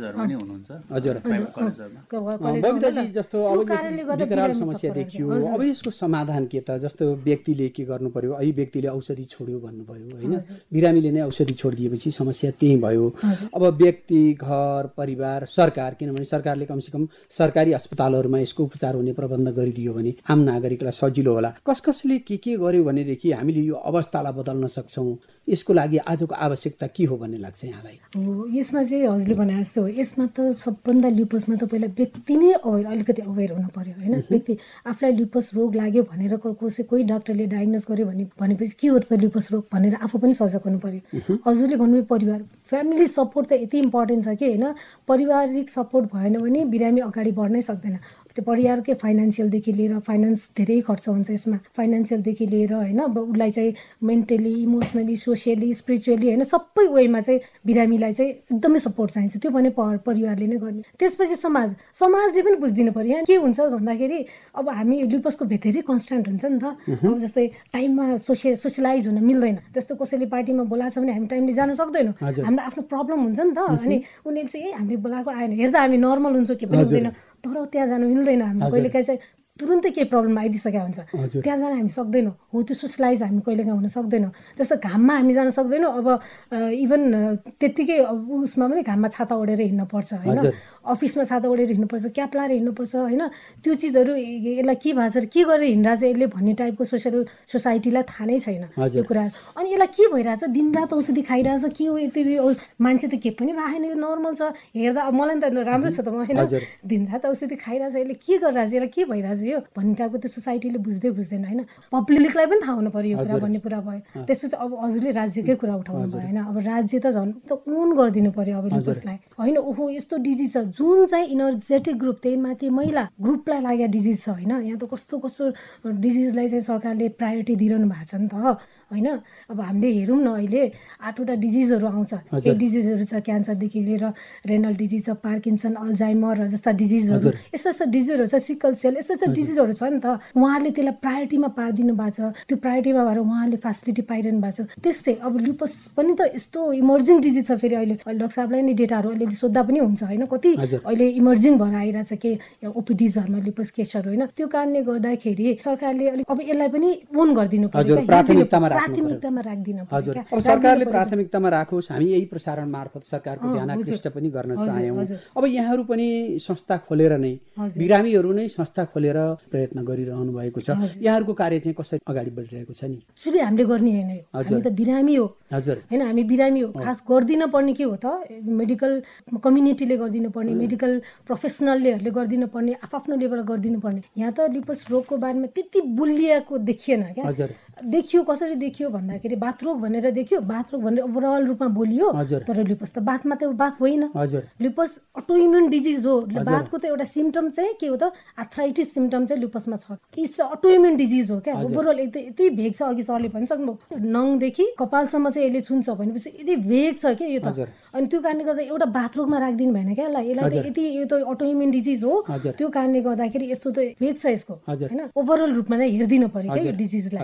जस्तो अब विकराल समस्या देखियो। अब यसको समाधान के त? जस्तो व्यक्तिले के गर्नु पर्यो? अहिले व्यक्तिले औषधि छोड्यो भन्नुभयो होइन, बिरामीले नै औषधि छोडिदिएपछि समस्या त्यही भयो। अब व्यक्ति, घर परिवार, सरकार, किनभने सरकारले कमसेकम सरकारी अस्पतालहरूमा यसको उपचार हुने प्रबन्ध गरिदियो भने आम नागरिकलाई सजिलो होला। कस कसले के के गर्यो भनेदेखि हामीले यो अवस्थालाई बदल्न सक्छौँ। यसको लागि आजको आवश्यकता के हो भन्ने लाग्छ यहाँलाई? हो, यसमा चाहिँ हजुरले भने जस्तो हो, यसमा त सबभन्दा लिपसमा त पहिला व्यक्ति नै अवेर, अलिकति अवेर हुनु पर्यो होइन। व्यक्ति आफूलाई लिपस रोग लाग्यो भनेर कसै कोही डाक्टरले डायग्नोज गर्यो भने भनेपछि के हो त लिपस रोग भनेर आफू पनि सजग हुनु पर्यो। हजुरले भन्नुभयो परिवार, फ्यामिली सपोर्ट त यति इम्पोर्टेन्ट छ कि होइन, पारिवारिक सपोर्ट भएन भने बिरामी अगाडि बढ्नै सक्दैन। त्यो परिवारकै फाइनेन्सियलदेखि लिएर, फाइनेन्स धेरै खर्च हुन्छ यसमा, फाइनेन्सियलदेखि लिएर होइन, अब उसलाई चाहिँ मेन्टली, इमोसनली, सोसियली, स्पिरिचुअली होइन, सबै वेमा चाहिँ बिरामीलाई चाहिँ एकदमै सपोर्ट चाहिन्छ। त्यो भने परिवारले नै गर्ने। त्यसपछि समाज, समाजले पनि बुझिदिनु पर्यो। यहाँ के हुन्छ भन्दाखेरि अब हामी लिपसको धेरै कन्सटेन्ट हुन्छ नि त। अब जस्तै टाइममा सोसियल सोसियलाइज हुन मिल्दैन। जस्तो कसैले पार्टीमा बोलाएको छ भने हामी टाइमले जान सक्दैनौँ, हाम्रो आफ्नो प्रब्लम हुन्छ नि त। अनि उनीहरूले चाहिँ ए हामीले बोलाएको आएन, हेर्दा हामी नर्मल हुन्छ, के पनि हुँदैन, तर त्यहाँ जानु मिल्दैन। हामी कहिलेकाहीँ चाहिँ तुरुन्तै केही प्रब्लम आइदिइसकेको हुन्छ, त्यहाँ जान हामी सक्दैनौँ। हो, त्यो सोसलाइज हामी कहिलेकाहीँ हुन सक्दैनौँ। जस्तो घाममा हामी जान सक्दैनौँ, अब इभन त्यत्तिकै उसमा पनि घाममा छाता ओढेर हिँड्नुपर्छ होइन, अफिसमा छाता ओढेर हिँड्नुपर्छ, क्याप लाएर हिँड्नुपर्छ होइन। त्यो चिजहरू यसलाई के भएको छ, के गरेर हिँडिरहेछ यसले भन्ने टाइपको सोसियल सोसाइटीलाई थाहा नै छैन त्यो कुरा। अनि यसलाई के भइरहेछ, दिनरात औषधि खाइरहेछ, के हो यति मान्छे त के पनि भएन, यो नर्मल छ, हेर्दा मलाई त राम्रो छ त होइन, दिनरात औषधि खाइरहेछ, यसले के गरिरहेछ, यसलाई के भइरहेछ यो भन्ने टाइपको त्यो सोसाइटीले बुझ्दै बुझ्दैन होइन। पब्लिकलाई पनि थाहा हुनु पर्यो यो कुरा भन्ने कुरा भयो। त्यसपछि अब हजुरले राज्यकै कुरा उठाउनु भयो होइन, अब राज्य त झन् त ओन गरिदिनु पर्यो अब लिपसलाई होइन। ओहो यस्तो डिजिज छ जुन चाहिँ इनर्जेटिक ग्रुप, त्यही माथि महिला ग्रुपलाई लागेको डिजिज छ होइन। यहाँ त कस्तो कस्तो डिजिजलाई चाहिँ सरकारले प्रायोरिटी दिइरहनु भएको छ नि त होइन। अब हामीले हेरौँ न, अहिले आठवटा डिजिजहरू आउँछ। केही डिजिजहरू छ क्यान्सरदेखि लिएर रेनल डिजिज छ, पार्किन्सन, अल्जाइमर जस्ता डिजिजहरू, यस्ता यस्ता डिजिजहरू छ, सिकल सेल, यस्ता यस्ता डिजिजहरू छ नि त। उहाँहरूले त्यसलाई प्रायोरिटीमा पारिदिनु भएको छ, त्यो प्रायोरिटीमा भएर उहाँहरूले फेसिलिटी पाइरहनु भएको छ। त्यस्तै अब लिपस पनि त यस्तो इमर्जिङ डिजिज छ। फेरि अहिले डाक्टर साहबलाई नै डेटाहरू अलिअलि सोद्धा पनि हुन्छ होइन, कति अहिले इमर्जिङ भएर आइरहेछ के ओपिडिजहरूमा लिपस केसहरू होइन। त्यो कारणले गर्दाखेरि सरकारले अलिक अब यसलाई पनि ओन गरिदिनु पर्यो, प्राथमिकतामा राखिदिनु पर्यो। अब सरकारले प्राथमिकतामा राखोस्, हामी यही प्रसारण मार्फत सरकारको ध्यान आकृष्ट पनि गर्न चाह्यौँ। अब यहाँहरू पनि संस्था खोलेर नै, बिरामीहरू नै संस्था खोलेर प्रयत्न गरिरहनु भएको छ। यहाँहरूको कार्य चाहिँ कसरी अगाडि बढिरहेको छ नि? सुरु हामीले गर्ने होइन, हामी त बिरामी हो हजुर होइन, हामी बिरामी हो। खास गरिदिन पर्ने के हो त, मेडिकल कम्युनिटीले गरिदिनु पर्ने, मेडिकल प्रोफेसनलले गरिदिनु पर्ने, आफ्नो लेभलमा गरिदिनु पर्ने। यहाँ त लिपस रोगको बारेमा त्यति बुलिएको देखिएन क्या। देखियो कसरी देखियो भन्दाखेरि बाथरोग भनेर देखियो, बाथरोग भनेर ओभरअल रूपमा बोलियो, तर लिपस त बाथमा त बाथ होइन। लिपस अटोइम्युन डिजिज हो। बाथको त एउटा सिम्टम चाहिँ के हो त, आर्थराइटिस सिम्टम चाहिँ लिपसमा छ। इट्स अटोइम्युन डिजिज हो क्या। ओभरअल यति भेग छ, अघि सरले भनिसक्नु नङदेखि कपालसम्म चाहिँ यसले छुन्छ भनेपछि यति भेग छ क्या यो त। अनि त्यो कारणले गर्दा एउटा बाथरुममा राखिदिनु भएन क्या यसलाई, यसलाई चाहिँ यति यो त अटोइम्युन डिजिज हो। त्यो कारणले गर्दाखेरि यस्तो त भेग छ यसको होइन, ओभरअल रूपमा नै हेरिदिनु पर्यो क्या यो डिजिजलाई है। त्यो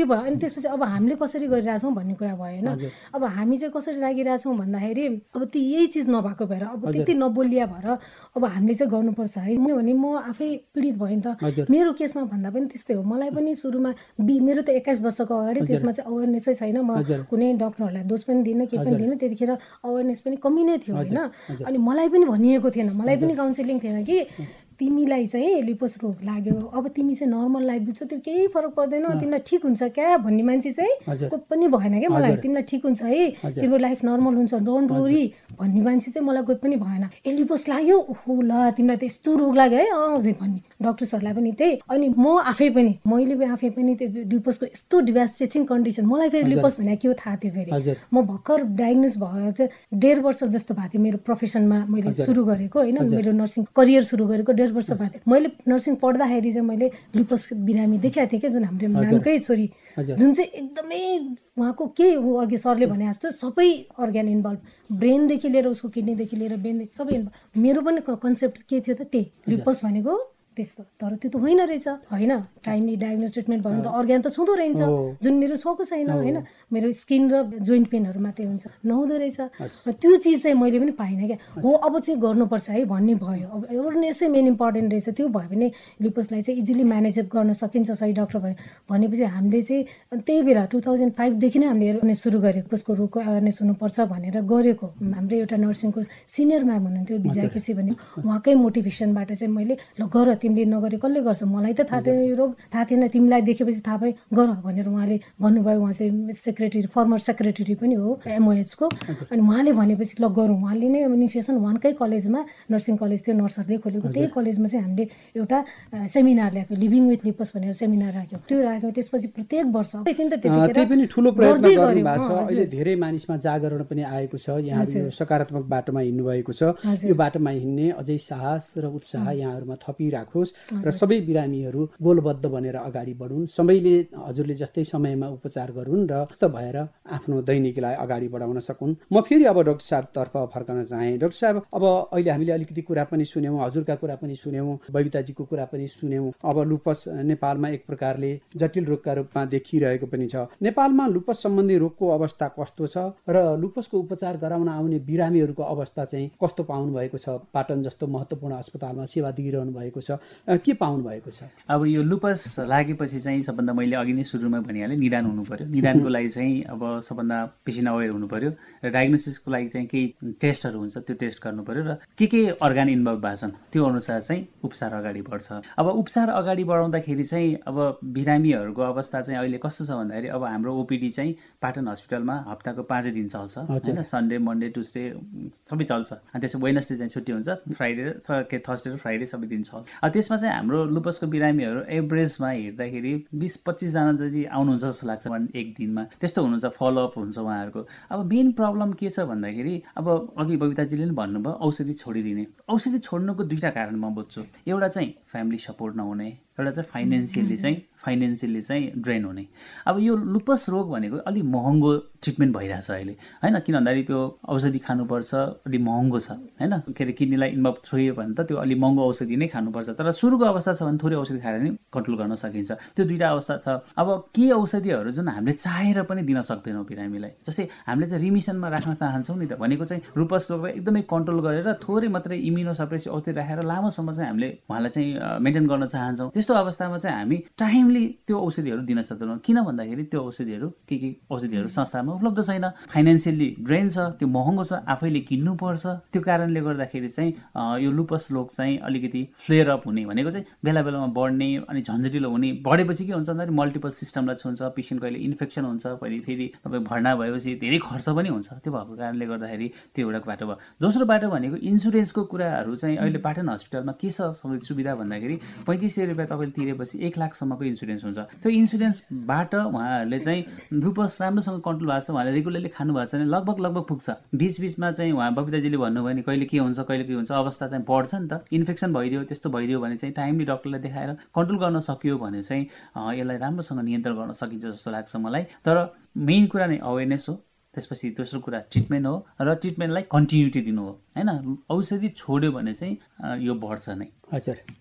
भयो। अनि त्यसपछि अब हामीले कसरी गरिरहेछौँ भन्ने कुरा भयो होइन। अब हामी चाहिँ कसरी लागिरहेछौँ भन्दाखेरि अब त्यो यही चिज नभएको भएर अब त्यति नबोलिया भएर अब हामीले चाहिँ गर्नुपर्छ है। किनभने म आफै पीडित भएँ नि त, मेरो केसमा भन्दा पनि त्यस्तै हो। मलाई पनि सुरुमा बि मेरो त एक्काइस वर्षको अगाडि त्यसमा चाहिँ अवेरनेसै छैन। म कुनै डक्टरहरूलाई दोष पनि दिनँ, केही पनि दिनँ। त्यतिखेर अवेरनेस पनि कमी नै थियो होइन। अनि मलाई पनि भनिएको थिएन, मलाई पनि काउन्सिलिङ थिएन कि तिमीलाई चाहिँ लिपोस रोग लाग्यो, अब तिमी चाहिँ नर्मल लाइफ बित्छौ, त्यो केही फरक पर्दैन, तिमीलाई ठिक हुन्छ क्या भन्ने मान्छे चाहिँ कोही पनि भएन क्या मलाई। तिमीलाई ठिक हुन्छ है, तिम्रो लाइफ नर्मल हुन्छ, डोन्ट वरी भन्ने मान्छे चाहिँ मलाई कोही पनि भएन। ए लिपोस लाग्यो, ओहो ल तिमीलाई त यस्तो रोग लाग्यो है अँ भन्ने डक्टर्सहरूलाई पनि त्यही। अनि म आफै पनि मैले आफै पनि त्यो लिपोसको यस्तो डिभास्टेटिङ कन्डिसन, मलाई फेरि लिपोस भने के हो थाहा थियो। फेरि म भर्खर डायग्नोस भयो चाहिँ डेढ वर्ष जस्तो भएको थियो मेरो प्रोफेसनमा मैले सुरु गरेको होइन, मेरो नर्सिङ करियर सुरु गरेको डेढ वर्ष भएको थियो। मैले नर्सिङ पढ्दाखेरि चाहिँ मैले लिपोस बिरामी देखाएको थिएँ क्या, जुन हाम्रो नामकै छोरी, जुन चाहिँ एकदमै उहाँको के अघि सरले भने जस्तो सबै अर्ग्यान इन्भल्भ, ब्रेनदेखि लिएर उसको किडनीदेखि लिएर ब्रेनदेखि सबै इन्भल्भ। मेरो पनि कन्सेप्ट के थियो त त्यही, लिपोस भनेको त्यस्तो। तर त्यो त होइन रहेछ होइन। टाइमली डायग्नोस ट्रिटमेन्ट भयो भने त अर्ग्यान त छुँदो रहेछ, जुन मेरो सोको छैन होइन। मेरो स्किन र जोइन्ट पेनहरू मात्रै हुन्छ, नहुँदो रहेछ। त्यो चिज चाहिँ मैले पनि पाइनँ क्या। हो अब चाहिँ गर्नुपर्छ है भन्ने भयो। अब एवेरनेसै मेन इम्पोर्टेन्ट रहेछ। त्यो भयो भने लिपोसलाई चाहिँ इजिली म्यानेज गर्न सकिन्छ सही डक्टर भयो भनेपछि हामीले चाहिँ त्यही बेला टु थाउजन्ड फाइभदेखि नै हामीले एवेरनेस सुरु गरेको, लिपोसको रोगको एवेरनेस हुनुपर्छ भनेर गरेको। हाम्रो एउटा नर्सिङको सिनियर म्याम हुनुहुन्थ्यो विजया केसी भन्ने, उहाँकै मोटिभेसनबाट चाहिँ मैले ल गर, तिमीले नगरे कसले गर्छ, मलाई त थाहा थिएन यो रोग, थाहा थिएन, तिमीलाई देखेपछि थाहा पाएँ गर भनेर उहाँले भन्नुभयो। उहाँ चाहिँ सेक्रेटरी फर्मर सेक्रेटरी पनि हो एमओएचको। अनि उहाँले भनेपछि ल गरौँ। उहाँले नै इनिसिएसन वानकै कलेजमा, नर्सिङ कलेज थियो नर्सहरूले खोलेको, त्यही कलेजमा चाहिँ हामीले एउटा सेमिनार ल्याएको, लिभिङ विथ लिपोस भनेर सेमिनार राख्यौँ। त्यो राख्यौँ त्यसपछि प्रत्येक वर्ष त्यही पनि ठुलो प्रयत्न गर्नु भएको छ। अहिले धेरै मानिसमा जागरण पनि आएको छ। यहाँहरू यो सकारात्मक बाटोमा हिँड्नु भएको छ। यो बाटोमा हिँड्ने अझै साहस र उत्साह यहाँहरूमा थपिराखोस् र सबै बिरामीहरू गोलबद्ध बनेर अगाडि बढुन्। सबैले हजुरले जस्तै समयमा उपचार गरून् र त भएर आफ्नो दैनिकीलाई अगाडि बढाउन सकुन्। म फेरि अब डाक्टर साहबतर्फ फर्कन चाहेँ। डाक्टर साहब, अब अहिले हामीले अलिकति कुरा पनि सुन्यौँ, हजुरका कुरा पनि सुन्यौँ, बबिताजीको कुरा पनि सुन्यौँ। अब लुपस नेपालमा एक प्रकारले जटिल रोगका रूपमा देखिरहेको पनि छ। नेपालमा लुपस सम्बन्धी रोगको अवस्था कस्तो छ र लुपसको उपचार गराउन आउने बिरामीहरूको अवस्था चाहिँ कस्तो पाउनु भएको छ? पाटन जस्तो महत्त्वपूर्ण अस्पतालमा सेवा दिइरहनु भएको छ, के पाउनु भएको छ? अब यो लुपस लागेपछि चाहिँ सबभन्दा मैले अघि नै सुरुमा भनिहालेँ, निदान हुनु पर्यो। निदानको लागि चाहिँ अब सबभन्दा पेसेन्ट अवेर हुनु पर्यो र डायग्नोसिसको लागि चाहिँ केही टेस्टहरू हुन्छ, त्यो टेस्ट गर्नु पर्यो र के के अर्गान इन्भल्भ भएको छन् त्यो अनुसार चाहिँ उपचार अगाडि बढ्छ। अब उपचार अगाडि बढाउँदाखेरि चाहिँ अब बिरामीहरूको अवस्था चाहिँ अहिले कस्तो छ भन्दाखेरि अब हाम्रो ओपिडी चाहिँ पाटन हस्पिटलमा हप्ताको पाँचै दिन चल्छ होइन, सन्डे मन्डे ट्युसडे सबै चल्छ। अनि त्यसमा वेडनेसडे चाहिँ छुट्टी हुन्छ, फ्राइडे थर्सडे र फ्राइडे सबै दिन चल्छ। अब त्यसमा चाहिँ हाम्रो लुपसको बिरामीहरू एभरेजमा हेर्दाखेरि बिस पच्चिसजना जति आउनुहुन्छ जस्तो लाग्छ एक दिनमा, त्यस्तो हुनुहुन्छ, फलोअप हुन्छ उहाँहरूको। अब मेन प्रब्लम के छ भन्दाखेरि अब अघि बबिताजीले पनि भन्नुभयो औषधि छोडिदिने। औषधि छोड्नुको दुईवटा कारण म बुझ्छु। एउटा चाहिँ फ्यामिली सपोर्ट नहुने, एउटा चाहिँ फाइनेन्सियली चाहिँ फाइनेन्सियली चाहिँ ड्रेन हुने। अब यो लुपस रोग भनेको अलिक महँगो ट्रिटमेन्ट भइरहेछ अहिले होइन, किन भन्दाखेरि त्यो औषधि खानुपर्छ, अलिक महँगो छ होइन। के अरे किडनीलाई इन्भल्भ छोइयो भने त त्यो अलिक महँगो औषधि नै खानुपर्छ। तर सुरुको अवस्था छ भने थोरै औषधि खाएर नै कन्ट्रोल गर्न सकिन्छ। त्यो दुईवटा अवस्था छ। अब के औषधिहरू जुन हामीले चाहेर पनि दिन सक्दैनौँ बिरामीलाई, जस्तै हामीले चाहिँ रिमिसनमा राख्न चाहन्छौँ नि त, भनेको चाहिँ लुपस रोगलाई एकदमै कन्ट्रोल गरेर थोरै मात्रै इम्युनोसप्रेसिभ औषधि राखेर लामोसम्म चाहिँ हामीले उहाँलाई चाहिँ मेन्टेन गर्न चाहन्छौँ। त्यस्तो अवस्थामा चाहिँ हामी टाइमली त्यो औषधिहरू दिन सक्दैनौँ। किन भन्दाखेरि त्यो औषधिहरू के के औषधिहरू संस्थामा उपलब्ध छैन, फाइनेन्सियली ड्रेन छ, त्यो महँगो छ, आफैले किन्नुपर्छ। त्यो कारणले गर्दाखेरि चाहिँ यो लुपस रोग चाहिँ अलिकति फ्लेयर अप हुने भनेको चाहिँ बेला बेलामा बढ्ने अनि झन्झटिलो हुने। बढेपछि के हुन्छ भन्दाखेरि मल्टिपल सिस्टमलाई छुन्छ, पेसेन्टको अहिले इन्फेक्सन हुन्छ, पहिले फेरि तपाईँ भर्ना भएपछि धेरै खर्च पनि हुन्छ। त्यो भएको कारणले गर्दाखेरि त्यो एउटा बाटो भयो। दोस्रो बाटो भनेको इन्सुरेन्सको कुराहरू चाहिँ अहिले पाटन हस्पिटलमा के छ सुविधा भन्दाखेरि पैँतिस सय रुपियाँ तपाईँले तिरेपछि एक लाखसम्मको इन्सुरेन्स हुन्छ। त्यो इन्सुरेन्सबाट उहाँहरूले चाहिँ लुपस राम्रोसँग कन्ट्रोल भएको छ, उहाँले रेगुलरली खानु भएको छ भने लगभग लगभग पुग्छ। बिचबिचमा चाहिँ उहाँ बबिताजीले भन्नुभयो नि कहिले के हुन्छ कहिले के हुन्छ, अवस्था चाहिँ बढ्छ नि त, इन्फेक्सन भइदियो त्यस्तो भइदियो भने चाहिँ टाइमली डक्टरलाई देखाएर कन्ट्रोल गर्न सकियो भने चाहिँ यसलाई राम्रोसँग नियन्त्रण गर्न सकिन्छ जस्तो लाग्छ मलाई। तर मेन कुरा नै अवेरनेस हो, त्यसपछि दोस्रो कुरा ट्रिटमेन्ट हो र ट्रिटमेन्टलाई कन्टिन्युटी दिनु हो होइन। औषधि छोड्यो भने चाहिँ यो बढ्छ नै। हजुर,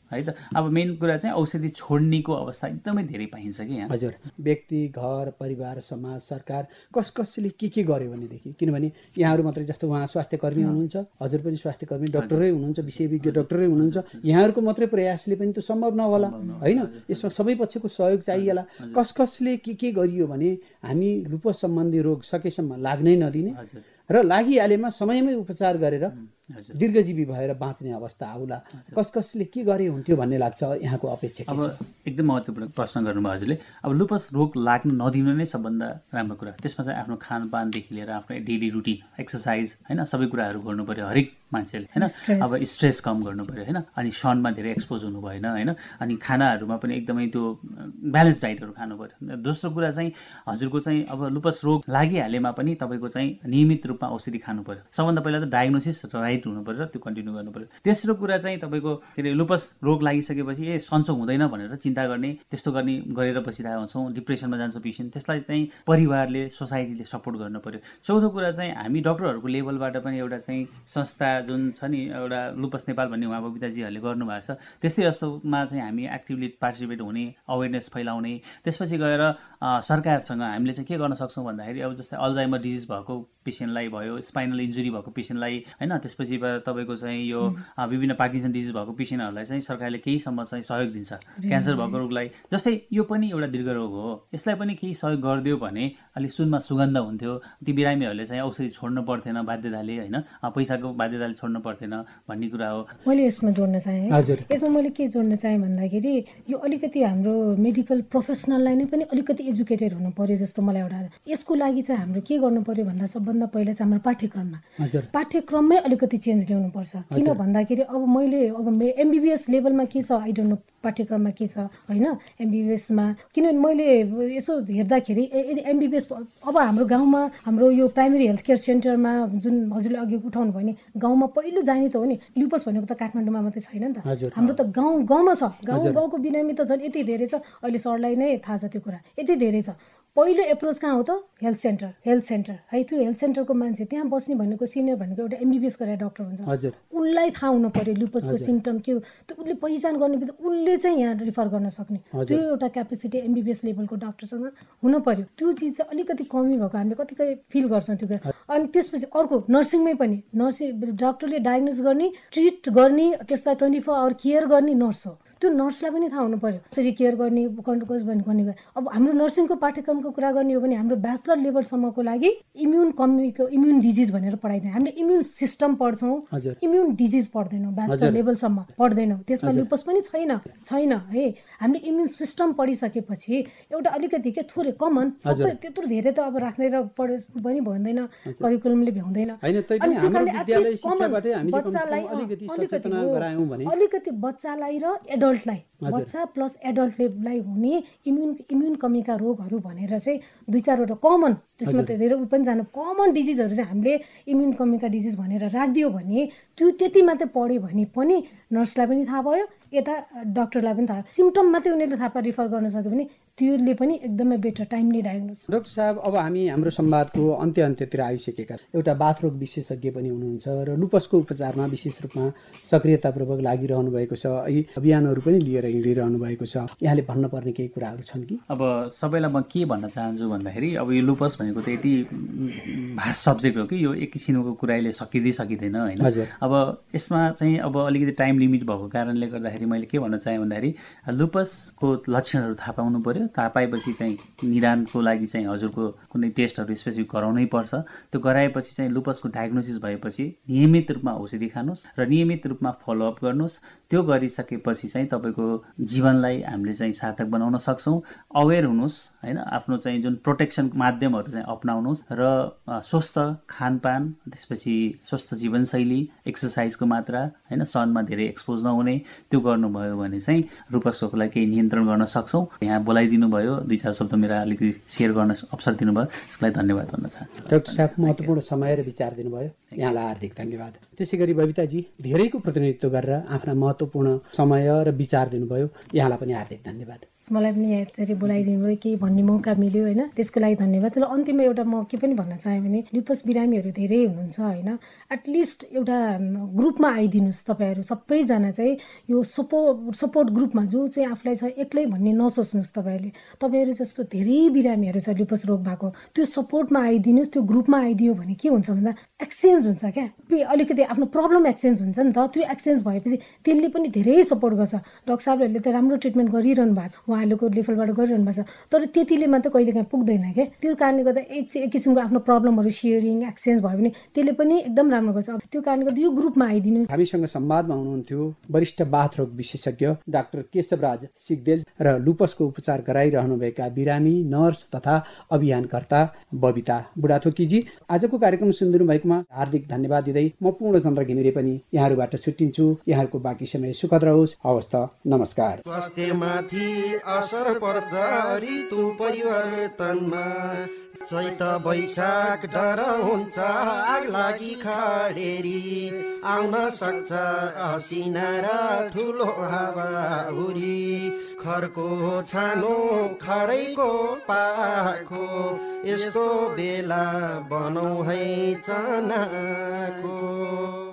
है त। अब मेन कुरा चाहिँ औषधि छोड्नेको अवस्था एकदमै धेरै पाइन्छ कि यहाँ। हजुर, व्यक्ति, घर, परिवार, समाज, सरकार कस कसले के के गर्यो भनेदेखि, किनभने यहाँहरू मात्रै जस्तो उहाँ स्वास्थ्यकर्मी हुनुहुन्छ, हजुर पनि स्वास्थ्यकर्मी डक्टरै हुनुहुन्छ, विषयविज्ञ डक्टरै हुनुहुन्छ, यहाँहरूको मात्रै प्रयासले पनि त सम्भव नहोला होइन। यसमा सबै पक्षको सहयोग चाहिएला। कस कसले के के गरियो भने हामी लुपस सम्बन्धी रोग सकेसम्म लाग्नै नदिने र लागिहालेमा समयमै उपचार गरेर दीर्घजीवी भएर बाँच्ने अवस्था आउला। कस कसले के गरे हुन्थ्यो भन्ने लाग्छ यहाँको अपेक्षा के छ? अब एकदम महत्त्वपूर्ण प्रश्न गर्नुभयो हजुरले। अब लुपस रोग लाग्न नदिनु नै सबभन्दा राम्रो कुरा। त्यसमा चाहिँ आफ्नो खानपानदेखि लिएर आफ्नो डेली रुटिन, एक्सर्साइज होइन, सबै कुराहरू गर्नु पर्यो हरेक मान्छेले होइन। अब स्ट्रेस कम गर्नु पर्यो होइन, अनि सनमा धेरै एक्सपोज हुनु भएन होइन, अनि खानाहरूमा पनि एकदमै त्यो ब्यालेन्स डाइटहरू खानु पर्यो। दोस्रो कुरा चाहिँ हजुरको चाहिँ अब लुपस रोग लागिहालेमा पनि तपाईँको चाहिँ नियमित रूपमा औषधि खानु पर्यो। सबभन्दा पहिला त डायग्नोसिस राइट हुनु पर्यो र त्यो कन्टिन्यू गर्नु पर्यो। तेस्रो कुरा चाहिँ तपाईँको के अरे लुपस रोग लागिसकेपछि ए सन्चो हुँदैन भनेर चिन्ता गर्ने, त्यस्तो गर्ने गरेर बसिरहेको छौँ, डिप्रेसनमा जान्छ पेसेन्ट, त्यसलाई चाहिँ परिवारले, सोसाइटीले सपोर्ट गर्नु पर्यो। चौथो कुरा चाहिँ हामी डक्टरहरूको लेभलबाट पनि एउटा चाहिँ संस्था जुन छ नि, एउटा लुपस नेपाल भन्ने उहाँ बबिताजीहरूले गर्नुभएको छ, त्यस्तै जस्तोमा चाहिँ हामी एक्टिभली पार्टिसिपेट हुने, अवेरनेस फैलाउने, त्यसपछि गएर सरकारसँग हामीले चाहिँ के गर्न सक्छौँ भन्दाखेरि अब जस्तै अल्जाइमर डिजिज भएको पेसेन्टलाई भयो, स्पाइनल इन्जुरी भएको पेसेन्टलाई होइन, त्यसपछि तपाईँको चाहिँ यो विभिन्न पार्किन्सन डिजिज भएको पेसेन्टहरूलाई चाहिँ सरकारले केहीसम्म चाहिँ सहयोग दिन्छ। क्यान्सर भएको रोगलाई जस्तै यो पनि एउटा दीर्घ रोग हो, यसलाई पनि केही सहयोग गरिदियो भने अलिक सुनमा सुगन्ध हुन्थ्यो। ती बिरामीहरूले चाहिँ औषधि छोड्नु पर्थेन बाध्यताले होइन, पैसाको बाध्यताले छोड्नु पर्थेन भन्ने कुरा हो। मैले यसमा जोड्न चाहेँ यसमा मैले के जोड्न चाहेँ भन्दाखेरि यो अलिकति हाम्रो मेडिकल प्रोफेसनललाई नै पनि अलिकति एजुकेटेड हुनु पर्यो जस्तो मलाई एउटा। यसको लागि चाहिँ हाम्रो के गर्नु पर्यो भन्दा सबभन्दा पहिला चाहिँ हाम्रो पाठ्यक्रममा पाठ्यक्रममै अलिकति चेन्ज ल्याउनुपर्छ। किन भन्दाखेरि अब मैले अब एमबिबिएस लेभलमा के छ आई डोन्ट नो, पाठ्यक्रममा के छ होइन एमबिबिएसमा, किनभने मैले यसो हेर्दाखेरि यदि एमबिबिएस अब हाम्रो गाउँमा हाम्रो यो प्राइमेरी हेल्थ केयर सेन्टरमा जुन हजुरले अघि उठाउनु भयो नि, गाउँमा पहिलो जाने त हो नि। लुपस भनेको त काठमाडौँमा मात्रै छैन नि त, हाम्रो त गाउँ गाउँमा छ। गाउँ गाउँको बिरामी त झन् यति धेरै छ, अहिले सरलाई नै थाहा छ त्यो कुरा, यति धेरै छ। पहिलो एप्रोच कहाँ हो त? Health centre. हेल्थ सेन्टर है, त्यो हेल्थ सेन्टरको मान्छे त्यहाँ बस्ने भनेको सिनियर भनेको एउटा एमबिबिएस गरेर डक्टर हुन्छ, उसलाई थाहा हुनु पर्यो लुपसको सिम्टम के हो, त्यो उसले पहिचान गर्ने बित्तिकै उसले चाहिँ यहाँ रिफर गर्न सक्ने त्यो एउटा क्यापेसिटी एमबिबिएस लेभलको डक्टरसँग हुनु पर्यो। त्यो चिज चाहिँ अलिकति कमी भएको हामीले कतिपय फिल गर्छौँ त्यो कुरा। अनि त्यसपछि अर्को नर्सिङमै पनि नर्सिङ डक्टरले डायग्नोस गर्ने, ट्रिट गर्ने, त्यसलाई ट्वेन्टी फोर आवर केयर गर्ने नर्स हो। त्यो नर्सलाई पनि थाहा हुनु पर्यो कसरी केयर गर्ने कन्ट्रोल भन्ने। अब हाम्रो नर्सिङको पाठ्यक्रमको कुरा गर्ने हो भने हाम्रो ब्याचलर लेभलसम्मको लागि इम्युन कम्युनिको इम्युन डिजिज भनेर पढाइदिन्छ। हामीले इम्युन सिस्टम पढ्छौँ, इम्युन डिजिज पढ्दैनौँ, ब्याचलर लेभलसम्म पढ्दैनौँ। त्यसमा लुपस पनि छैन छैन है। हामीले इम्युन सिस्टम पढिसकेपछि एउटा अलिकति के थोरै कमन, सबै त्यत्रो धेरै त अब राख्ने र पढ पनि भन्दैन, करिकुलमले भ्याउँदैन। अलिकति बच्चालाई र एडल्टलाई, बच्चा प्लस एडल्टलाई हुने इम्युन इम्युन कमीका रोगहरू भनेर चाहिँ दुई चारवटा कमन, त्यसमा त धेरै पनि जानु कमन डिजिजहरू चाहिँ हामीले इम्युन कमीका डिजिज भनेर राखिदियो भने त्यो त्यति मात्रै पढ्यो भने पनि नर्सलाई पनि थाहा भयो, यता डक्टरलाई पनि थाहा, सिम्टम मात्रै उनीहरूले थाहा पाएर रिफर गर्न सक्यो भने त्यसले पनि एकदमै बेटर टाइमली डायग्नोस। डाक्टर साहब, अब हामी हाम्रो संवादको अन्त्य अन्त्यतिर आइसकेका, एउटा बाथरोग विशेषज्ञ पनि हुनुहुन्छ र लुपसको उपचारमा विशेष रूपमा सक्रियतापूर्वक लागिरहनु भएको छ, यी अभियानहरू पनि लिएर हिँडिरहनु भएको छ। यहाँले भन्नुपर्ने केही कुराहरू छन् कि? अब सबैलाई म के भन्न चाहन्छु भन्दाखेरि अब यो लुपस भनेको त यति भास्ट सब्जेक्ट हो कि यो एक किसिमको कुराले सकिँदै सकिँदैन होइन। अब यसमा चाहिँ अब अलिकति टाइम लिमिट भएको कारणले गर्दाखेरि मैले के भन्न चाहेँ भन्दाखेरि लुपसको लक्षणहरू थाहा पाउनु पर्यो। थाहा पाएपछि चाहिँ निदानको लागि चाहिँ हजुरको कुनै टेस्टहरू स्पेसिफिक गराउनै पर्छ। त्यो गराएपछि चाहिँ लुपसको डायग्नोसिस भएपछि नियमित रूपमा औषधि खानुहोस् र नियमित रूपमा फलोअप गर्नुहोस्। त्यो गरिसकेपछि चाहिँ तपाईँको जीवनलाई हामीले चाहिँ सार्थक बनाउन सक्छौँ। अवेर हुनुहोस् होइन, आफ्नो चाहिँ जुन प्रोटेक्सन माध्यमहरू चाहिँ अपनाउनुहोस् र स्वस्थ खानपान, त्यसपछि स्वस्थ जीवनशैली, एक्सर्साइजको मात्रा होइन, सनमा धेरै एक्सपोज नहुने, त्यो गर्नुभयो भने चाहिँ लुपस रोगलाई केही नियन्त्रण गर्न सक्छौँ। यहाँ बोलाइदिनु भयो, दुई चार शब्द मेरा अलिकति सेयर गर्न अवसर दिनुभयो, त्यसलाई धन्यवाद भन्न चाहन्छु। डाक्टर साहब, महत्त्वपूर्ण समय र विचार दिनुभयो, यहाँलाई हार्दिक धन्यवाद। त्यसै गरी बबिताजी, धेरैको प्रतिनिधित्व गरेर आफ्ना महत्त्वपूर्ण समय र विचार दिनुभयो, यहाँलाई पनि हार्दिक धन्यवाद। मलाई पनि यसरी बोलाइदिनु भयो, केही भन्ने मौका मिल्यो होइन, त्यसको लागि धन्यवाद। तर अन्तिममा एउटा म के पनि भन्न चाहेँ भने लुपस बिरामीहरू धेरै हुनुहुन्छ होइन, एटलिस्ट एउटा ग्रुपमा आइदिनुहोस् तपाईँहरू सबैजना चाहिँ, यो सपोर्ट सपोर्ट ग्रुपमा जो चाहिँ आफूलाई छ एक्लै भन्ने नसोच्नुहोस् तपाईँहरूले। तपाईँहरू जस्तो धेरै बिरामीहरू छ लुपस रोग भएको, त्यो सपोर्टमा आइदिनुहोस्, त्यो ग्रुपमा आइदियो भने के हुन्छ भन्दा एक्सचेन्ज हुन्छ क्या, अलिकति आफ्नो प्रब्लम एक्सचेन्ज हुन्छ नि त। त्यो एक्सचेन्ज भएपछि त्यसले पनि धेरै सपोर्ट गर्छ। डक्टर साहबहरूले त राम्रो ट्रिटमेन्ट गरिरहनु भएको छ, उहाँहरूको लेभलबाट गरिरहनु भएको छ, तर त्यतिले मात्रै कहिले काहीँ पुग्दैन क्या। त्यो कारणले गर्दा एक एक किसिमको आफ्नो प्रब्लमहरू सेयरिङ एक्सचेन्ज भयो भने त्यसले पनि एकदम राम्रो गर्छ। त्यो कारणले गर्दा यो ग्रुपमा आइदिनु। हामीसँग संवादमा हुनुहुन्थ्यो वरिष्ठ बाथरोग विशेषज्ञ डाक्टर केशवराज सिग्देल र लुपसको उपचार गराइरहनुभएका बिरामी, नर्स तथा अभियानकर्ता बबिता बुढाथोकीजी। आजको कार्यक्रम सुनिदिनु भएकोमा हार्दिक धन्यवाद दिँदै म पूर्णचन्द्र घिमिरे पनि यहाँहरूबाट छुट्टिन्छु। यहाँहरूको बाँकी समय सुखद रहोस्। हवस् त, नमस्कार। स्वास्थ्यमाथि असर पर्छ ऋतु परिवर्तनमा, चैत वैशाख डर हुन्छ आग लागि खडेरी, आउन सक्छ असिना र ठुलो हावाहुरी, खरको छानो खरैको पाखो, यस्तो बेला बनाऊ है चनाको।